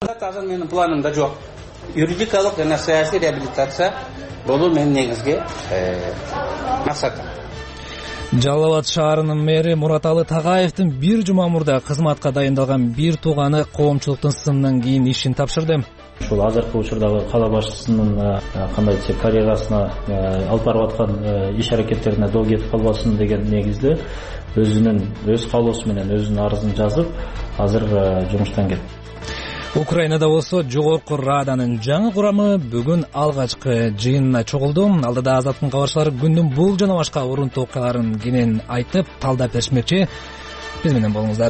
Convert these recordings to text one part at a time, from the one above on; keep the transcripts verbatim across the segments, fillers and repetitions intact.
Азыр менин планымда жок. Юридикалык жана саясий реабилитация болуу менин негизги максатым. Жалал Абад шаарынын мэри Мураталы Тагаевдин бир жума мурда кызматка дайындалган бир тууганы коомчулуктун сынынан кийин ишин тапшырды. Ушул азыркы учурдагы кала башчысынын кандай десек карьерасына алып барып аткан иш аракеттерине доо кетип калбасын деген негизде өзүнүн өз каалоосу менен өзүнүн арызын жазып азыр жумуштан кетти. Украинада болсо жогорку Раданын жаңы курамы бүгүн алгачкы жыйынына чогулду. Алдыда Азаттын кабарчылары күндүн бул жана башка урунтуу окуяларын кенен айтып, талдап беришмекчи. Биз менен болуңуздар.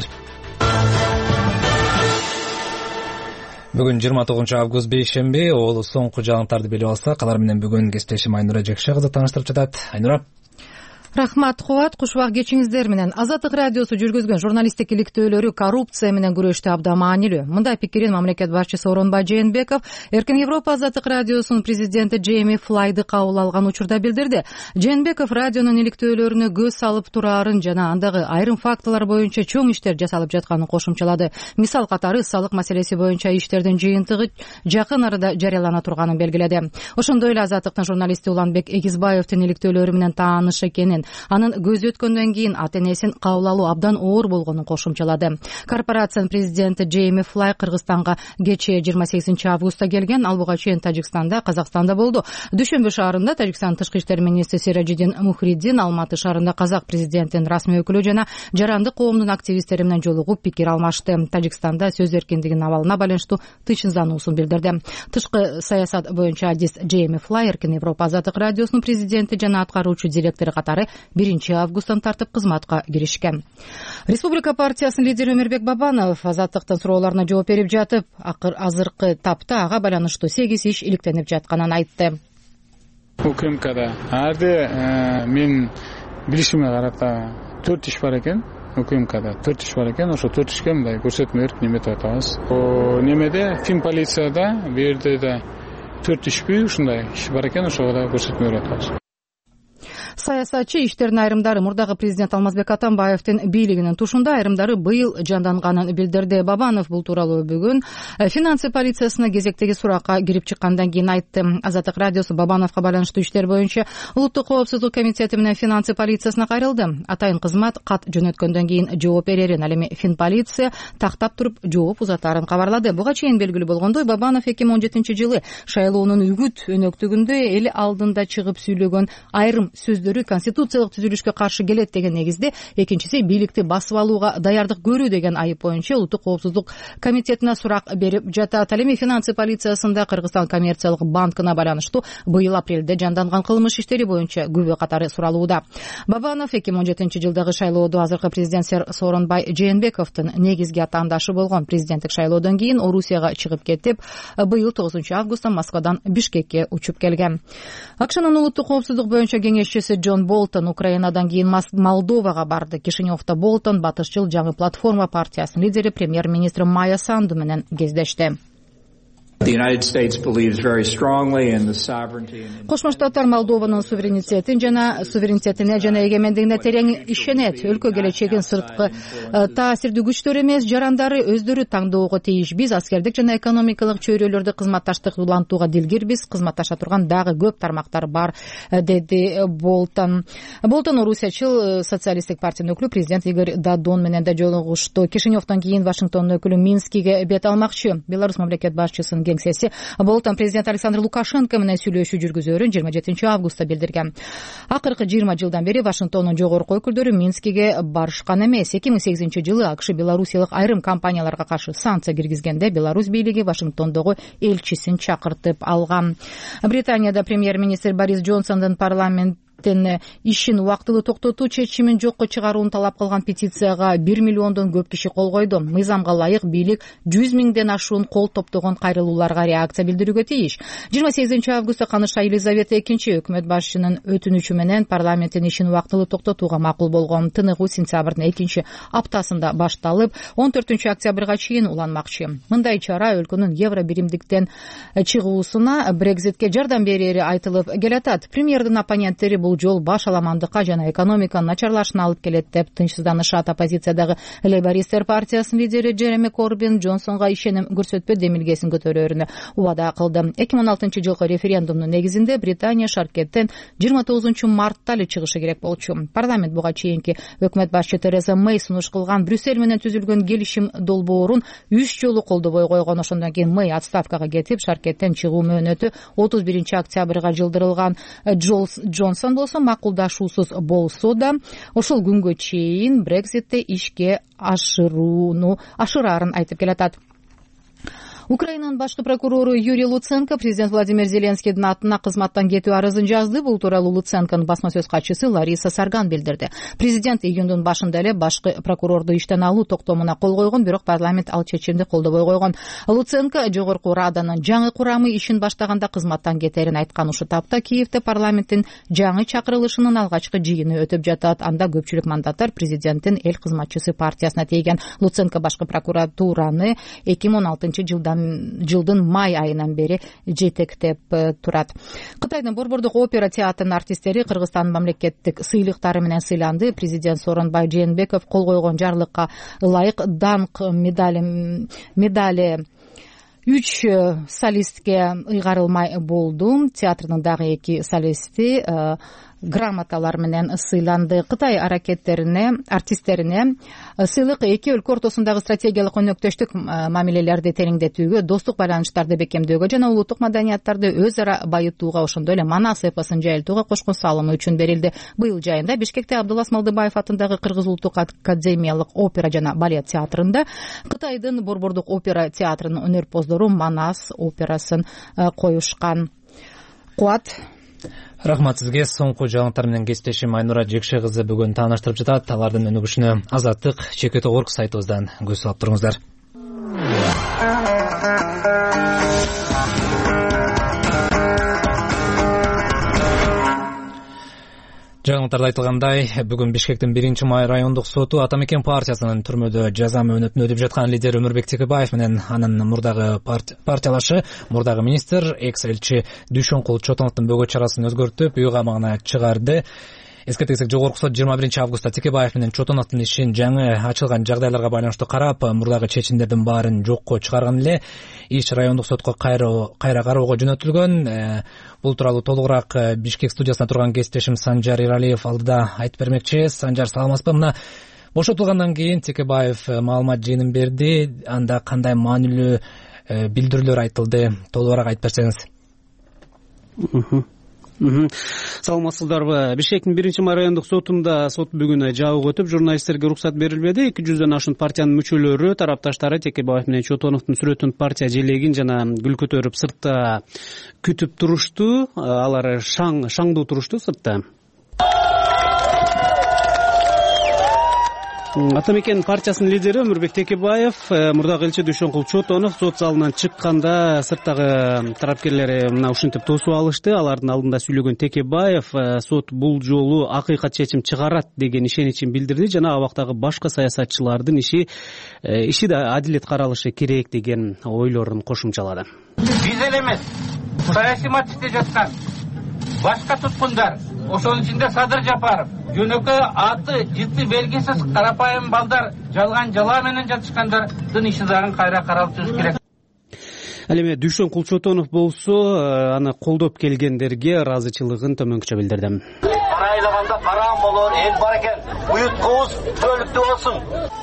Бүгүн жыйырма тогузунчу август бейшемби, ол соңку жаңылыктарды билип алсак, алар менен бүгүн кесиптешим Айнура Жекше кызы тааныштырып жатат. Айнура. Рахмат, Кубат, кушубак кечиңиздер менен. Азаттык радиосу жүргүзгөн журналисттик иликтөөлөрү коррупция менен күрөштө абдан маанилүү. Мындай пикирин мамлекет башчысы Сооронбай Жээнбеков Эркин Европа Азаттык радиосунун президенти Джейми Флайды кабыл алган учурда билдирди. Жээнбеков радионун иликтөөлөрүнө көз салып турарын жана андагы айрым фактылар боюнча чоң иштер жасалып жатканын кошумчалады. Мисал катары салык маселеси боюнча иштердин жыйынтыгы жакын арада жарыялана турганын белгиледи. Ошондой эле Азаттыктын журналисти Уланбек Эгизбаевдин иликтөөлөрү менен тааныш экенин, анын көз өткөндөн кийин ата-энесин кабыл алуу абдан оор болгонун кошумчалады. Корпорациянын президенти Джейми Флай Кыргызстанга кечээ жыйырма сегизинчи августта келген, ал буга чейин Тажикстанда, Казакстанда болду. Дүйшөмбү шаарында Тажикстан тышкы иштер министри Сиражиддин Мухриддин, Алматы шаарында казак президентинин расмий өкүлү жана жарандык коомдун активисттери менен жолугуп пикир алмашты. Тажикстанда сөз эркиндигинин абалына байланыштуу тынчсыздануусун билдирди. Тышкы саясат боюнча адис Джейми Флай Эркин Европа Азаттык радиосунун президенти жана аткаруучу директору катары биринчи августтан тартып кызматка киришкен. Республика партиясынын лидери Өмүрбек Бабанов Азаттыктын суроолоруна жооп берип жатып, азыркы тапта ага байланыштуу сегиз иш иликтенип жатканын айтты. УКМКда арды мен билишиме карата төрт иш бар экен. УКМКда төрт иш бар экен. Ошо төрт ишке мындай көрсөтмө берип неметип атабыз. О немеде фин полицияда бу жерде да төрт ишпи ушундай иш бар экен. Ошого да көрсөтмө берип атабыз. Саясатчы иштердин айрымдары мурдагы президент Алмазбек Атамбаевдин бийлигинин тушунда, айрымдары быйыл жанданганын билдирди. Бабанов бул тууралуу бүгүн финансы полициясына кезектеги суракка кирип чыккандан кийин айтты. Азаттык радиосу Бабановго байланыштуу иштер боюнча Улуттук коопсуздук комитети менен финансы полициясына кайрылды. Атайын кызмат кат жөнөткөндөн кийин жооп берерин, ал эми фин полиция тактап туруп жооп узатаарын кабарлады. Буга чейин белгилүү болгондой, Бабанов эки миң он жетинчи жылы шайлоонун үгүт өнөктүгүндө эл алдында чыгып сүйлөгөн айрым сөздөр конституциялык түзүлүшкө каршы келет деген негизде, экинчиси бийликти басып алууга даярдык көрүү деген айып боюнча Улуттук коопсуздук комитетине сурак берип жатат. Ал эми финансы полициясында Кыргызстан коммерциялык банкына байланыштуу быйыл апрелде жанданган кылмыш иштери боюнча күбө катары суралууда. Бабанов эки миң он жетинчи жылдагы шайлоодо азыркы президент Сооронбай Жээнбековдун негизги атаандашы болгон. Президенттик шайлоодон кийин Орусияга чыгып кетип, быйыл тогузунчу августта Москвадан Бишкекке учуп келген. АКШнын улуттук коопсуздук боюнча кеңешчиси Джон Болтон Украинадан кийин Молдовага барды. Кишиневдо Болтон батышчыл жаңы платформа партиясынын лидери премьер-министри Майя Санду менен кездешти. Кошмо Штаттар Молдованын суверенитетин жана суверенитетине жана эгемендигине терең ишенет. Өлкө келечегин сырткы таасирдүү күчтөр эмес, жарандары өздөрү таңдоого тийиш. Биз аскердик жана экономикалык чөйрөлөрдө кызматташтык улантууга дилгирбиз. Кызматташа турган дагы көп тармактар бар, деди Болтон. Болтон орусиячыл социалисттик партиянын өкүлү президент Игорь Дадон менен да жолугушту. Кишиневдон кийин Вашингтондун өкүлү Минскиге бет алмакчы. Беларусь мамлекет башчысынын кеңсеси Болтон президент Александр Лукашенко менен сүйлөшүү жүргүзөрүн жыйырма жетинчи августта билдирген. Акыркы жыйырма жылдан бери Вашингтондун жогорку өкүлдөрү Минскиге барышкан эмес. эки миң сегизинчи жылы АКШ белорусиялык айрым компанияларга каршы санкция киргизгенде Беларусь бийлиги Вашингтондогу элчисин чакыртып алган. Британияда премьер-министр Борис Джонсондун парламент ишин убактылуу токтотуу чечимин жокко чыгарууну талап кылган петицияга бир миллиондон көп киши кол койду. Мыйзамга ылайык бийлик жүз миңден ашуун кол топтогон кайрылууларга реакция билдирүүгө тийиш. жыйырма сегизинчи августта каныша Елизавета экинчи өкмөт башчынын өтүнүчү менен парламенттин ишин убактылуу токтотууга макул болгон. Тыныгуу сентябрдын экинчи аптасында башталып, он төртүнчү октябрга чейин уланмакчы. Мындай чара өлкөнүн евро биримдиктен чыгуусуна, Брекзитке жардам берери айтылып келатат. Премьердин оппоненттери бул жол баш аламандыкка жана экономиканын начарлашына алып келет деп тынчсызданышат. Оппозициядагы Лейбористтер партиясынын лидери Джереми Корбин Джонсонго ишеним көрсөтпө демилгесин көтөрөөрүнө убада кылды. эки миң он алтынчы жылкы референдумдун негизинде Британия шаркеттен жыйырма тогузунчу мартта эле чыгышы керек болчу. Парламент буга чейинки өкмөт башчы Тереза Мэй сунуш кылган Брюссель менен түзүлгөн келишим долбоорун үч жолу колдобой койгон. Ошондон кийин Мэй отставкага кетип, шаркеттен чыгуу мөөнөтү отуз биринчи октябрга жылдырылган. Джонсон болсо макулдашуусуз болсо да ошол күнгө чейин Брекситти ишке ашырууну ашыраарын айтып келатат. Украинанын башкы прокурору Юрий Луценко президент Владимир Зеленскийдин атына кызматтан кетүү арызын жазды. Бул тууралуу Луценконун басма сөз катчысы Лариса Сарган билдирди. Президент июндун башында эле башкы прокурорду иштен алуу токтомуна кол койгон, бирок парламент ал чечимди колдобой койгон. Луценко жогорку раданын жаңы курамы ишин баштаганда кызматтан кетерин айткан. Ушул тапта Киевде парламенттин жаңы чакырылышынын алгачкы жыйыны өтүп жатат. Анда көпчүлүк мандаттар президенттин эл кызматчысы партиясына тийген. Луценко башкы прокуратураны эки миң он алтынчы жылдан жылдын май айынан бери жетектеп турат. Кытайдын Борбордук опера театрынын артисттери Кыргызстандын мамлекеттик сыйлыктары менен сыйланды. Президент Сооронбай Жээнбеков кол койгон жарлыкка ылайык даңк медали медали үч солистке ыйгарылмай болду. Театрдын дагы эки солисти грамоталар менен сыйланды. Кытай аракеттерине, артисттерине сыйлык эки өлкө ортосундагы стратегиялык өнөктөштүк мамилелерди тереңдетүүгө, достук байланыштарды бекемдөөгө жана улуттук маданияттарды өз ара байытууга, ошондой эле манас эпосун жайылтууга кошкон салымы үчүн берилди. Быйыл жайында Бишкекте Абдулас Малдыбаев атындагы Кыргыз улуттук академиялык опера жана балет театрында Кытайдын Борбордук опера театрынын өнөрпоздору Манас операсын коюшкан. Куат. Рахмат сизге. Соңку жаңылыктар менен кесиптешим Айнура Жекше кызы бүгүн тааныштырып жатат. Алардын өнүгүшүнө Азаттык Чекет Орг сайтыбыздан көз салып туруңуздар. Жаңылыктарда айтылгандай, бүгүн Бишкектин биринчи май райондук соту Ата Мекен партиясынын түрмөдө жаза мөөнөтүн өтүп жаткан лидер Өмүрбек Текебаев менен анын мурдагы партиялашы, мурдагы министр, экс-элчи Дүйшөнкул Чотоновдун бөгөт чарасын өзгөртүп, үй камагына чыгарды. Эскертсек, жогорку сот жыйырма биринчи августта Текебаев менен Чотоновдун ишин жаңы ачылган жагдайларга байланыштуу карап, мурдагы чечимдердин баарын жокко чыгарган эле. Иш райондук сотко кайра кайра кароого жөнөтүлгөн. Бул тууралуу толугураак Бишкек студиясында турган кесиптешим Санжар Иралиев алдыда айтып бермекчи. Санжар, саламатсызбы? Мына бошотулгандан кийин Текебаев маалымат жыйынын берди. Анда кандай маанилүү билдирүүлөр айтылды? Толугураак айтып берсеңиз. Саламатсыздарбы? Бишкектин биринчи май райондук сотунда сот бүгүн жабык өтүп, журналисттерге уруксат берилбеди. эки жүздөн ашуун партиянын мүчөлөрү, тарапташтары Текебаев менен Чотоновдун сүрөтүн, партия желегин жана гүл көтөрүп сыртта күтүп турушту. Алар шаң шаңдуу турушту сыртта. Ата Мекен партиясынын лидери Өмүрбек Текебаев, мурдагы элчи Дүйшөнкул Чотонов сот залынан чыкканда сырттагы тарапкерлери мына ушинтип тосуп алышты. Алардын алдында сүйлөгөн Текебаев сот бул жолу акыйкат чечим чыгарат деген ишеничин билдирди жана абактагы башка саясатчылардын иши иши да адилет каралышы керек деген ойлорун кошумчалады. Биз эле эмес, саясий матчте жаткан башка туткундар, ошонун ичинде Садыр Жапаров, жөнөкөй аты жыты белгисиз карапайым балдар жалган жала менен жатышкандардын иши дагы кайра каралышы керек. Ал эми Дүйшөнкул Чотонов болсо аны колдоп келгендерге ыраазычылыгын төмөнкүчө билдирди. Карайлаганда караам болор, эл бар экен. Уюткубуз төлүктүү болсун.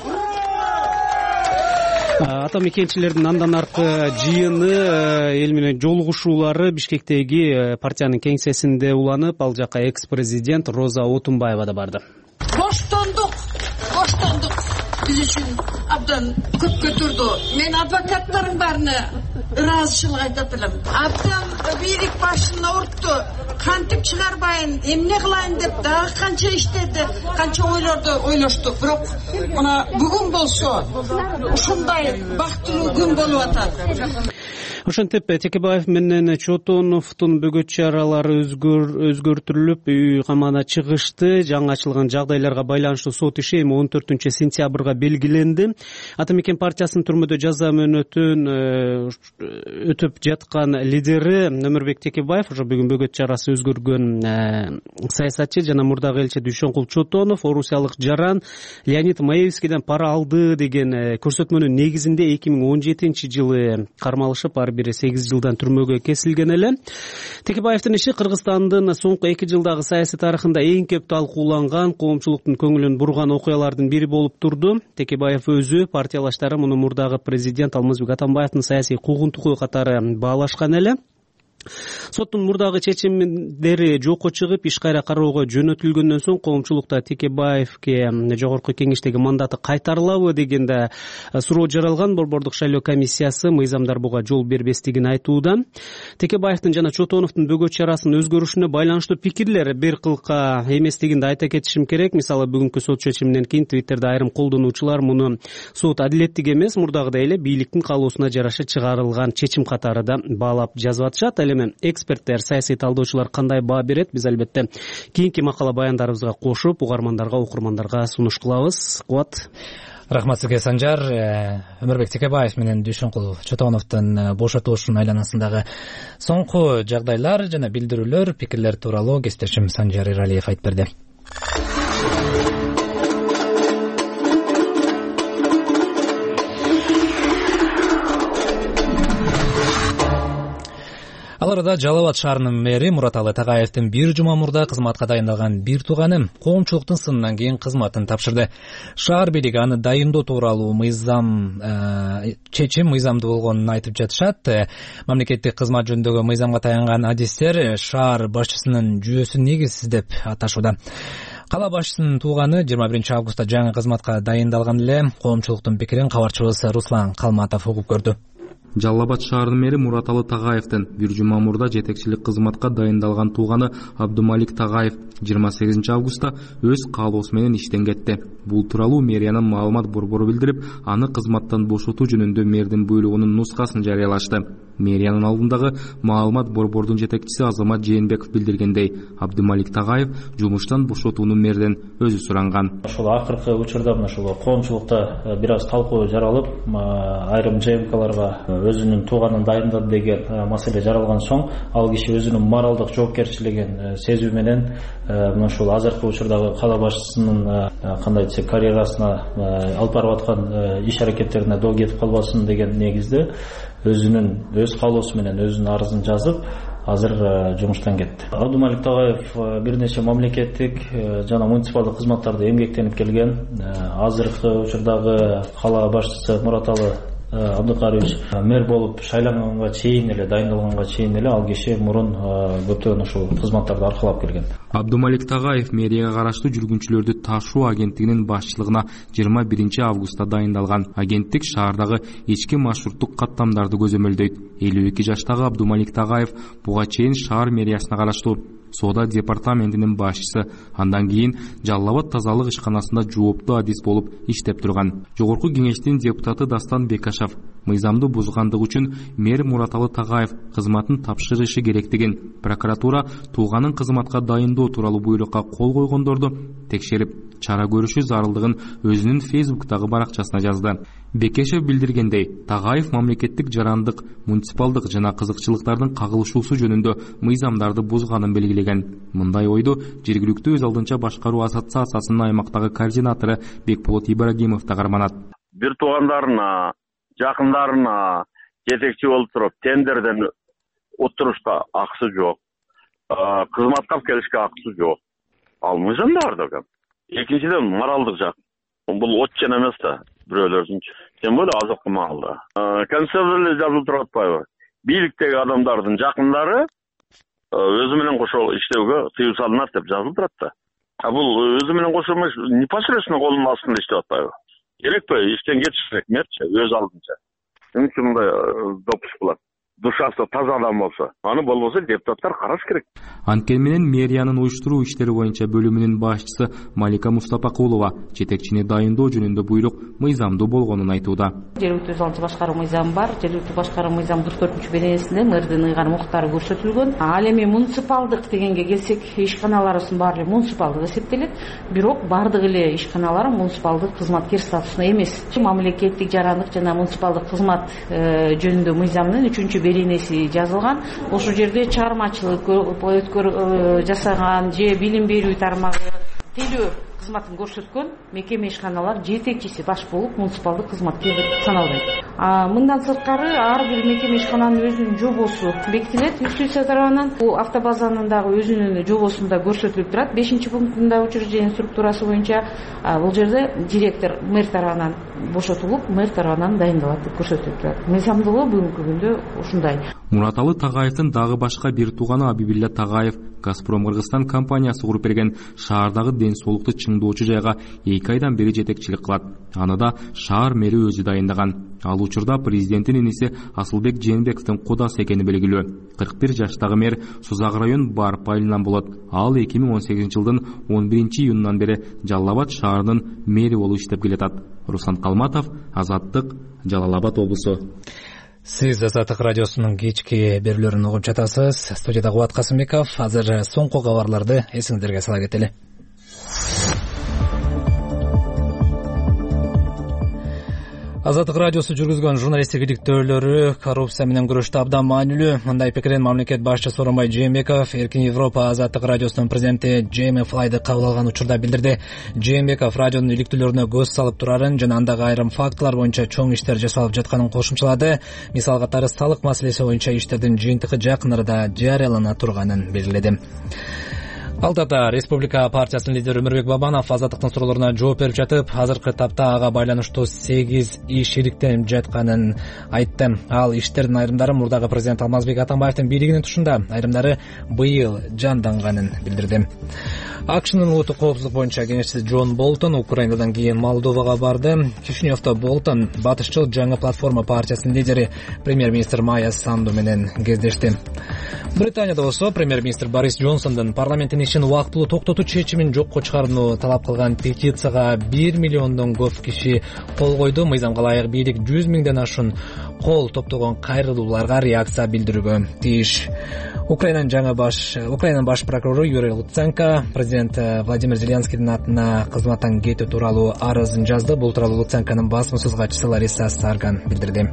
Ата Мекенчилердин андан аркы жыйыны, эл менен жолугушуулары Бишкектеги партиянын кеңсесинде уланып, ал жака экс-президент Роза Отунбаева да барды. Коштондук, коштондук биз үчүн абдан көп көтөрдү. Мен адвокаттардын баарына ыраазычылык айтып элем. Абдан бийлик башын орту, кантип чыгарбайын, эмне кылайын деп дагы канча иштеди, канча ойлорду ойлошту. Бирок мына бүгүн болсо ушундай бактылуу күн болуп атат. Ошентип Текебаев менен Чотоновдун бөгөт чаралары өзгөртүлүп, үй камана чыгышты. Жаңы ачылган жагдайларга байланыштуу сот иши эми он төртүнчү сентябрга белгиленди. Ата Мекен партиясынын түрмөдө жаза мөөнөтүн өтүп жаткан лидери Өмүрбек Текебаев ошо бүгүн бөгөт чарасы өзгөргөн саясатчы жана мурдагы элчи Дүйшөнкул Чотонов орусиялык жаран Леонид Маевскийден пара алды деген көрсөтмөнүн негизинде эки миң он жетинчи жылы кармалышып, ар бири сегиз жылдан түрмөгө кесилген эле. Текебаевдин иши Кыргызстандын соңку эки жылдагы саясий тарыхында эң көп талкууланган, коомчулуктун көңүлүн бурган окуялардын бири болуп турду. Текебаев өзү, партиялаштары муну мурдагы президент Алмазбек Атамбаевдин саясий куугунтугу катары баалашкан эле. Соттун мурдагы чечимдери жокко чыгып, иш кайра кароого жөнөтүлгөндөн соң коомчулукта Текебаевке жогорку кеңештеги мандаты кайтарылабы дегенде суроо жаралган. Борбордук шайлоо комиссиясы мыйзамдар буга жол бербестигин айтууда. Текебаевдин жана Чотоновдун бөгөт чарасынын өзгөрүшүнө байланыштуу пикирлер бир кылка эместигин да айта кетишим керек. Мисалы, бүгүнкү сот чечиминен кийин Твиттерде айрым колдонуучулар муну сот адилеттик эмес, мурдагыдай эле бийликтин каалоосуна жараша чыгарылган чечим катары да баалап жазып атышат. Эксперттер, саясий талдоочулар кандай баа берет? Биз албетте кийинки макала баяндарыбызга кошуп, угармандарга, окурмандарга сунуш кылабыз. Кубат. Рахмат сизге, Санжар. Өмүрбек Текебаев менен Дүйшөнкул Чотоновдун бошотулушунун айланасындагы соңку жагдайлар жана билдирүүлөр, пикирлер тууралуу кесиптешим Санжар Иралиев айтып берди. Ал арада Жалал Абад шаарынын мэри Мураталы Тагаевдин бир жума мурда кызматка дайындалган бир тууганы коомчулуктун сынынан кийин кызматын тапшырды. Шаар бийлиги аны дайындоо тууралуу мыйзам чечим мыйзамдуу болгонун айтып жатышат. Мамлекеттик кызмат жөнүндөгү мыйзамга таянган адистер шаар башчысынын жүйөсү негизсиз деп аташууда. Кала башчысынын тууганы жыйырма биринчи августта жаңы кызматка дайындалган эле. Коомчулуктун пикирин кабарчыбыз Руслан Калматов угуп көрдү. Жалал Абад шаарынын мэри Мураталы Тагаевдин бир жума мурда жетекчилик кызматка дайындалган тууганы Абдумалик Тагаев жыйырма сегизинчи августта өз каалоосу менен иштен кетти. Бул тууралуу мэриянын маалымат борбору билдирип, аны кызматтан бошотуу жөнүндө мэрдин буйругунун нускасын жарыялашты. Мэриянын алдындагы маалымат борбордун жетекчиси Азамат Жээнбеков билдиргендей, Абдумалик Тагаев жумуштан бошотууну мэрден өзү суранган. Ошол акыркы учурда мына ошол коомчулукта бир аз талкуу жаралып, айрым ЖМКларга өзүнүн тууганын дайындады деген маселе жаралган соң, ал киши өзүнүн моралдык жоопкерчилигин сезүү менен мына ушул азыркы учурдагы кала башчысынын кандай десек карьерасына алып барып аткан иш аракеттерине доо кетип калбасын деген негизде өзүнүн өз каалоосу менен өзүнүн арызын жазып, азыр жумуштан кетти. Абдумалик Тагаев бир нече мамлекеттик жана муниципалдык кызматтарда эмгектенип келген. Азыркы учурдагы кала башчысы Мураталы Абдыкарович мэр болуп шайланганга чейин эле, дайындалганга чейин эле ал киши мурун көптөгөн ушул кызматтарды аркалап келген. Абдумалик Тагаев мэрияга караштуу жүргүнчүлөрдү ташуу агенттигинин башчылыгына жыйырма биринчи августта дайындалган. Агенттик шаардагы ички маршруттук каттамдарды көзөмөлдөйт. элүү эки жаштагы Абдумалик Тагаев буга чейин шаар мэриясына караштуу соода департаментинин башчысы, андан кийин Жалал Абад тазалык ишканасында жооптуу адис болуп иштеп турган. Жогорку кеңештин депутаты Дастан Бекашев мыйзамды бузгандыгы үчүн мэр Мураталы Тагаев кызматын тапшырышы керектигин, прокуратура тууганын кызматка дайындоо тууралуу буйрукка кол койгондорду текшерип, чара көрүшү зарылдыгын өзүнүн Фейсбуктагы баракчасына жазды. Бекешев билдиргендей, Тагаев мамлекеттик жарандык, муниципалдык жана кызыкчылыктардын кагылышуусу жөнүндө мыйзамдарды бузганын белгилеген. Мындай ойду жергиликтүү өз алдынча башкаруу ассоциациясынын аймактагы координатору Бекболот Ибрагимов да карманат. Бир туугандарына, жакындарына жетекчи болуп туруп, тендерден отурушта акысы жок. Кызматка келишке акысы жок. Ал мыйзамда бар да. Экинчиден моралдык жак. Бул отчен эмес да, бирөөлөрдүнчү. Тем более азыркы маалда. Конституцияда жазылып турат атпайбы? Бийликтеги адамдардын жакындары өзү менен кошо иштөөгө тыюу салынат деп жазылып турат да. А бул өзү менен кошо эмес, непосредственно колунун астында иштеп атпайбы? Керекпи? Иштен кетиш керек, мерчи өз алдынча. Эмне үчүн мындай допуск кылат? душасы таза адам болсо, аны болбосо депутаттар караш керек. Анткени менен мэриянын уюштуруу иштери боюнча бөлүмүнүн башчысы Малика Мустапакулова жетекчини дайындоо жөнүндө буйрук мыйзамдуу болгонун айтууда. Жергиликтүү өзү алчы башкаруу мыйзамы бар. Жергиликтүү башкаруу мыйзамы кырк төртүнчү беренесинде мэрдин ыйгар укуктары көрсөтүлгөн. Ал эми муниципалдык дегенге келсек, ишканаларыбыздын баары муниципалдык эсептелет. Бирок бардык эле ишканалар муниципалдык кызматкер статусунда эмес. Мамлекеттик жарандык жана муниципалдык кызмат жөнүндө мыйзамдын үчүнчү беренеси жазылган. Ошол жерде чыгармачылык жасаган же билим берүү тармагы тейлөө кызматын көрсөткөн мекеме ишканалар жетекчиси баш болуп муниципалдык кызматкер деп саналбайт. Мындан сырткары ар бир мекеме ишкананын өзүнүн жобосу бекитилет юстиция тарабынан. Бул автобазанын дагы өзүнүн жобосунда көрсөтүлүп турат. бешинчи пунктунда учреждение структурасы боюнча бул жерде директор мэр тарабынан бошотулуп, мэр тарабынан дайындалат деп көрсөтүлүп турат. Мыйзамдуулугу бүгүнкү күндө ушундай. Мураталы Тагаевдин дагы башка бир тууганы Абибилла Тагаев Газпром Кыргызстан компаниясы куруп берген шаардагы ден соолукту чыңдоочу жайга эки айдан бери жетекчилик кылат. Аны да шаар мэри өзү дайындаган. Ал учурда президенттин иниси Асылбек Жээнбековдун кудасы экени белгилүү. кырк бир жаштагы мэр Сузак район Барп айылынан болот. Ал эки миң он сегизинчи жылдын он биринчи июнунан бери Жалал Абад шаарынын мэри болуп иштеп келатат. Руслан Калматов, Азаттык, Жалал Абад облусу. Сиз Азаттык радиосунун кечки берүүлөрүн угуп жатасыз. Студияда Кубат Касымбеков. Азыр соңку кабарларды эсиңиздерге сала кетели. Азаттык радиосу жүргүзгөн журналисттик иликтөөлөрү коррупция менен күрөштө абдан маанилүү. Мындай пикирин мамлекет башчысы Сооронбай Жээнбеков Эркин Европа Азаттык радиосунун президенти Джейми Флайды кабыл алган учурда билдирди. Жээнбеков радионун иликтөөлөрүнө көз салып турарын жана андагы айрым фактылар боюнча чоң иштер жасалып жатканын кошумчалады. Мисал катары салык маселеси боюнча иштердин жыйынтыгы жакын арада жарыялана турганын белгиледи. Алтата Республика партиясынын лидери Өмүрбек Бабанов Азаттыктын суроолоруна жооп берип жатып, азыркы тапта ага байланыштуу сегиз иш иликтенип жатканын айтты. Ал иштердин айрымдары мурдагы президент Алмазбек Атамбаевдин бийлигинин тушунда, айрымдары быйыл жанданганын билдирди. АКШнын улуттук коопсуздук боюнча кеңешчиси Джон Болтон Украинадан кийин Молдовага барды. Кишиневдо Болтон батышчыл Жаңы платформа партиясынын лидери премьер-министр Майя Санду менен кездешти. Британияда болсо премьер-министр Борис Джонсондун парламенттин ишин убактылуу токтотуу чечимин жокко чыгарууну талап кылган петицияга бир миллиондон көп киши кол койду. Мыйзамга ылайык бийлик жүз миңден ашуун кол топтогон кайрылууларга реакция билдирүүгө тийиш. Украинанын жаңы баш Украинанын баш прокурору Юрий Луценко президент Владимир Зеленскийдин атына кызматтан кетүү тууралуу арызын жазды. Бул тууралуу Луценконун басма-сөз катчысы Лариса Сарган билдирди.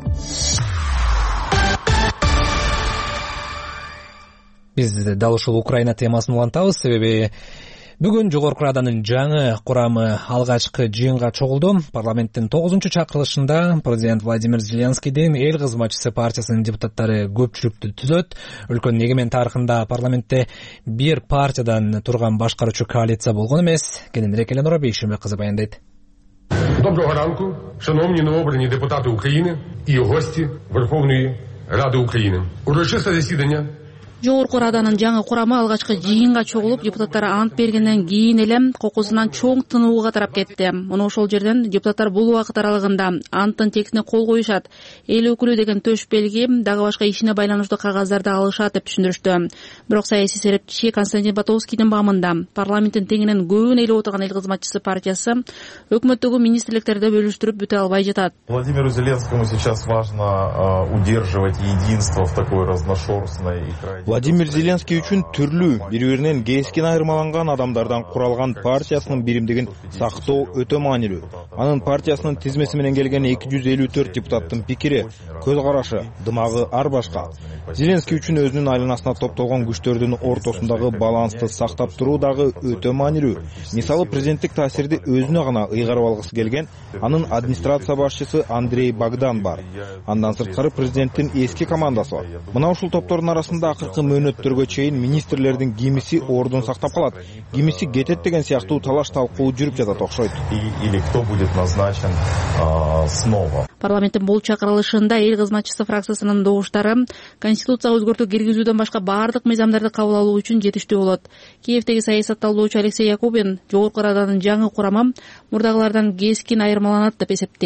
Биз дал ушул Украина темасын улантабыз, себеби бүгүн Жогорку Раданын жаңы курамы алгачкы жыйынга чогулду. Парламенттин тогузунчу чакырылышында президент Владимир Зеленскийдин эл кызматчысы партиясынын депутаттары көпчүлүктү түзөт. Өлкөнүн эгемен тарыхында парламентте бир партиядан турган башкаруучу коалиция болгон эмес. Кененирээк Эленора Бейшембек кызы баяндайт. Доброго ранку, шановні новообрані депутати України і гості Верховної Ради України. Урочисте засідання Жогорку Раданын жаңы курамы алгачкы жыйынга чогулуп, депутаттар ант бергенден кийин эле кокусунан чоң тынууга тарап кетти. Муну ошол жерден депутаттар бул убакыт аралыгында анттын текстине кол коюшат, эл өкүлү деген төш белги, дагы башка ишине байланыштуу кагаздарды алышат деп түшүндүрүштү. Бирок саясий серепчи Константин Батовскийдин баамында парламенттин теңинен көбүн ээлеп отурган эл кызматчысы партиясы өкмөттөгү министрликтерди бөлүштүрүп бүтө албай жатат. Владимиру Зеленскому сейчас важно удерживать единство в такой разношерстной и крайне Владимир Зеленский үчүн түрлүү, бири-биринен кескен айырмаланган адамдардан куралган партиясынын биримдигин сактоо өтө маанилүү. Анын партиясынын тизмеси менен келген эки жүз элүү төрт депутаттын пикири, көз карашы, дымагы ар башка. Зеленский үчүн өзүнүн айланасына топтолгон күчтөрдүн ортосундагы балансты сактап туруу дагы өтө маанилүү. Мисалы, президенттик таасирди өзүнө гана ыйгарып алгысы келген анын администрация башчысы Андрей Богдан бар. Андан сырткары президенттин эски командасы бар. Мына ушул топтордун арасында акыркы мөөнөттөргө чейин министрлердин кимиси ордун сактап калат, кимиси кетет деген сыяктуу талаш талкуу жүрүп жатат окшойт. Или кто будет назначен снова. Парламенттин бул чакырылышында эл кызматчысы фракциясынын добуштары Конституцияга өзгөртүү киргизүүдөн башка баардык мыйзамдарды кабыл алуу үчүн жетиштүү болот. Киевдеги саясатталуучу Алексей Якубин Жогорку Раданын жаңы курамы мурдагылардан кескин айырмаланат деп эсептейт.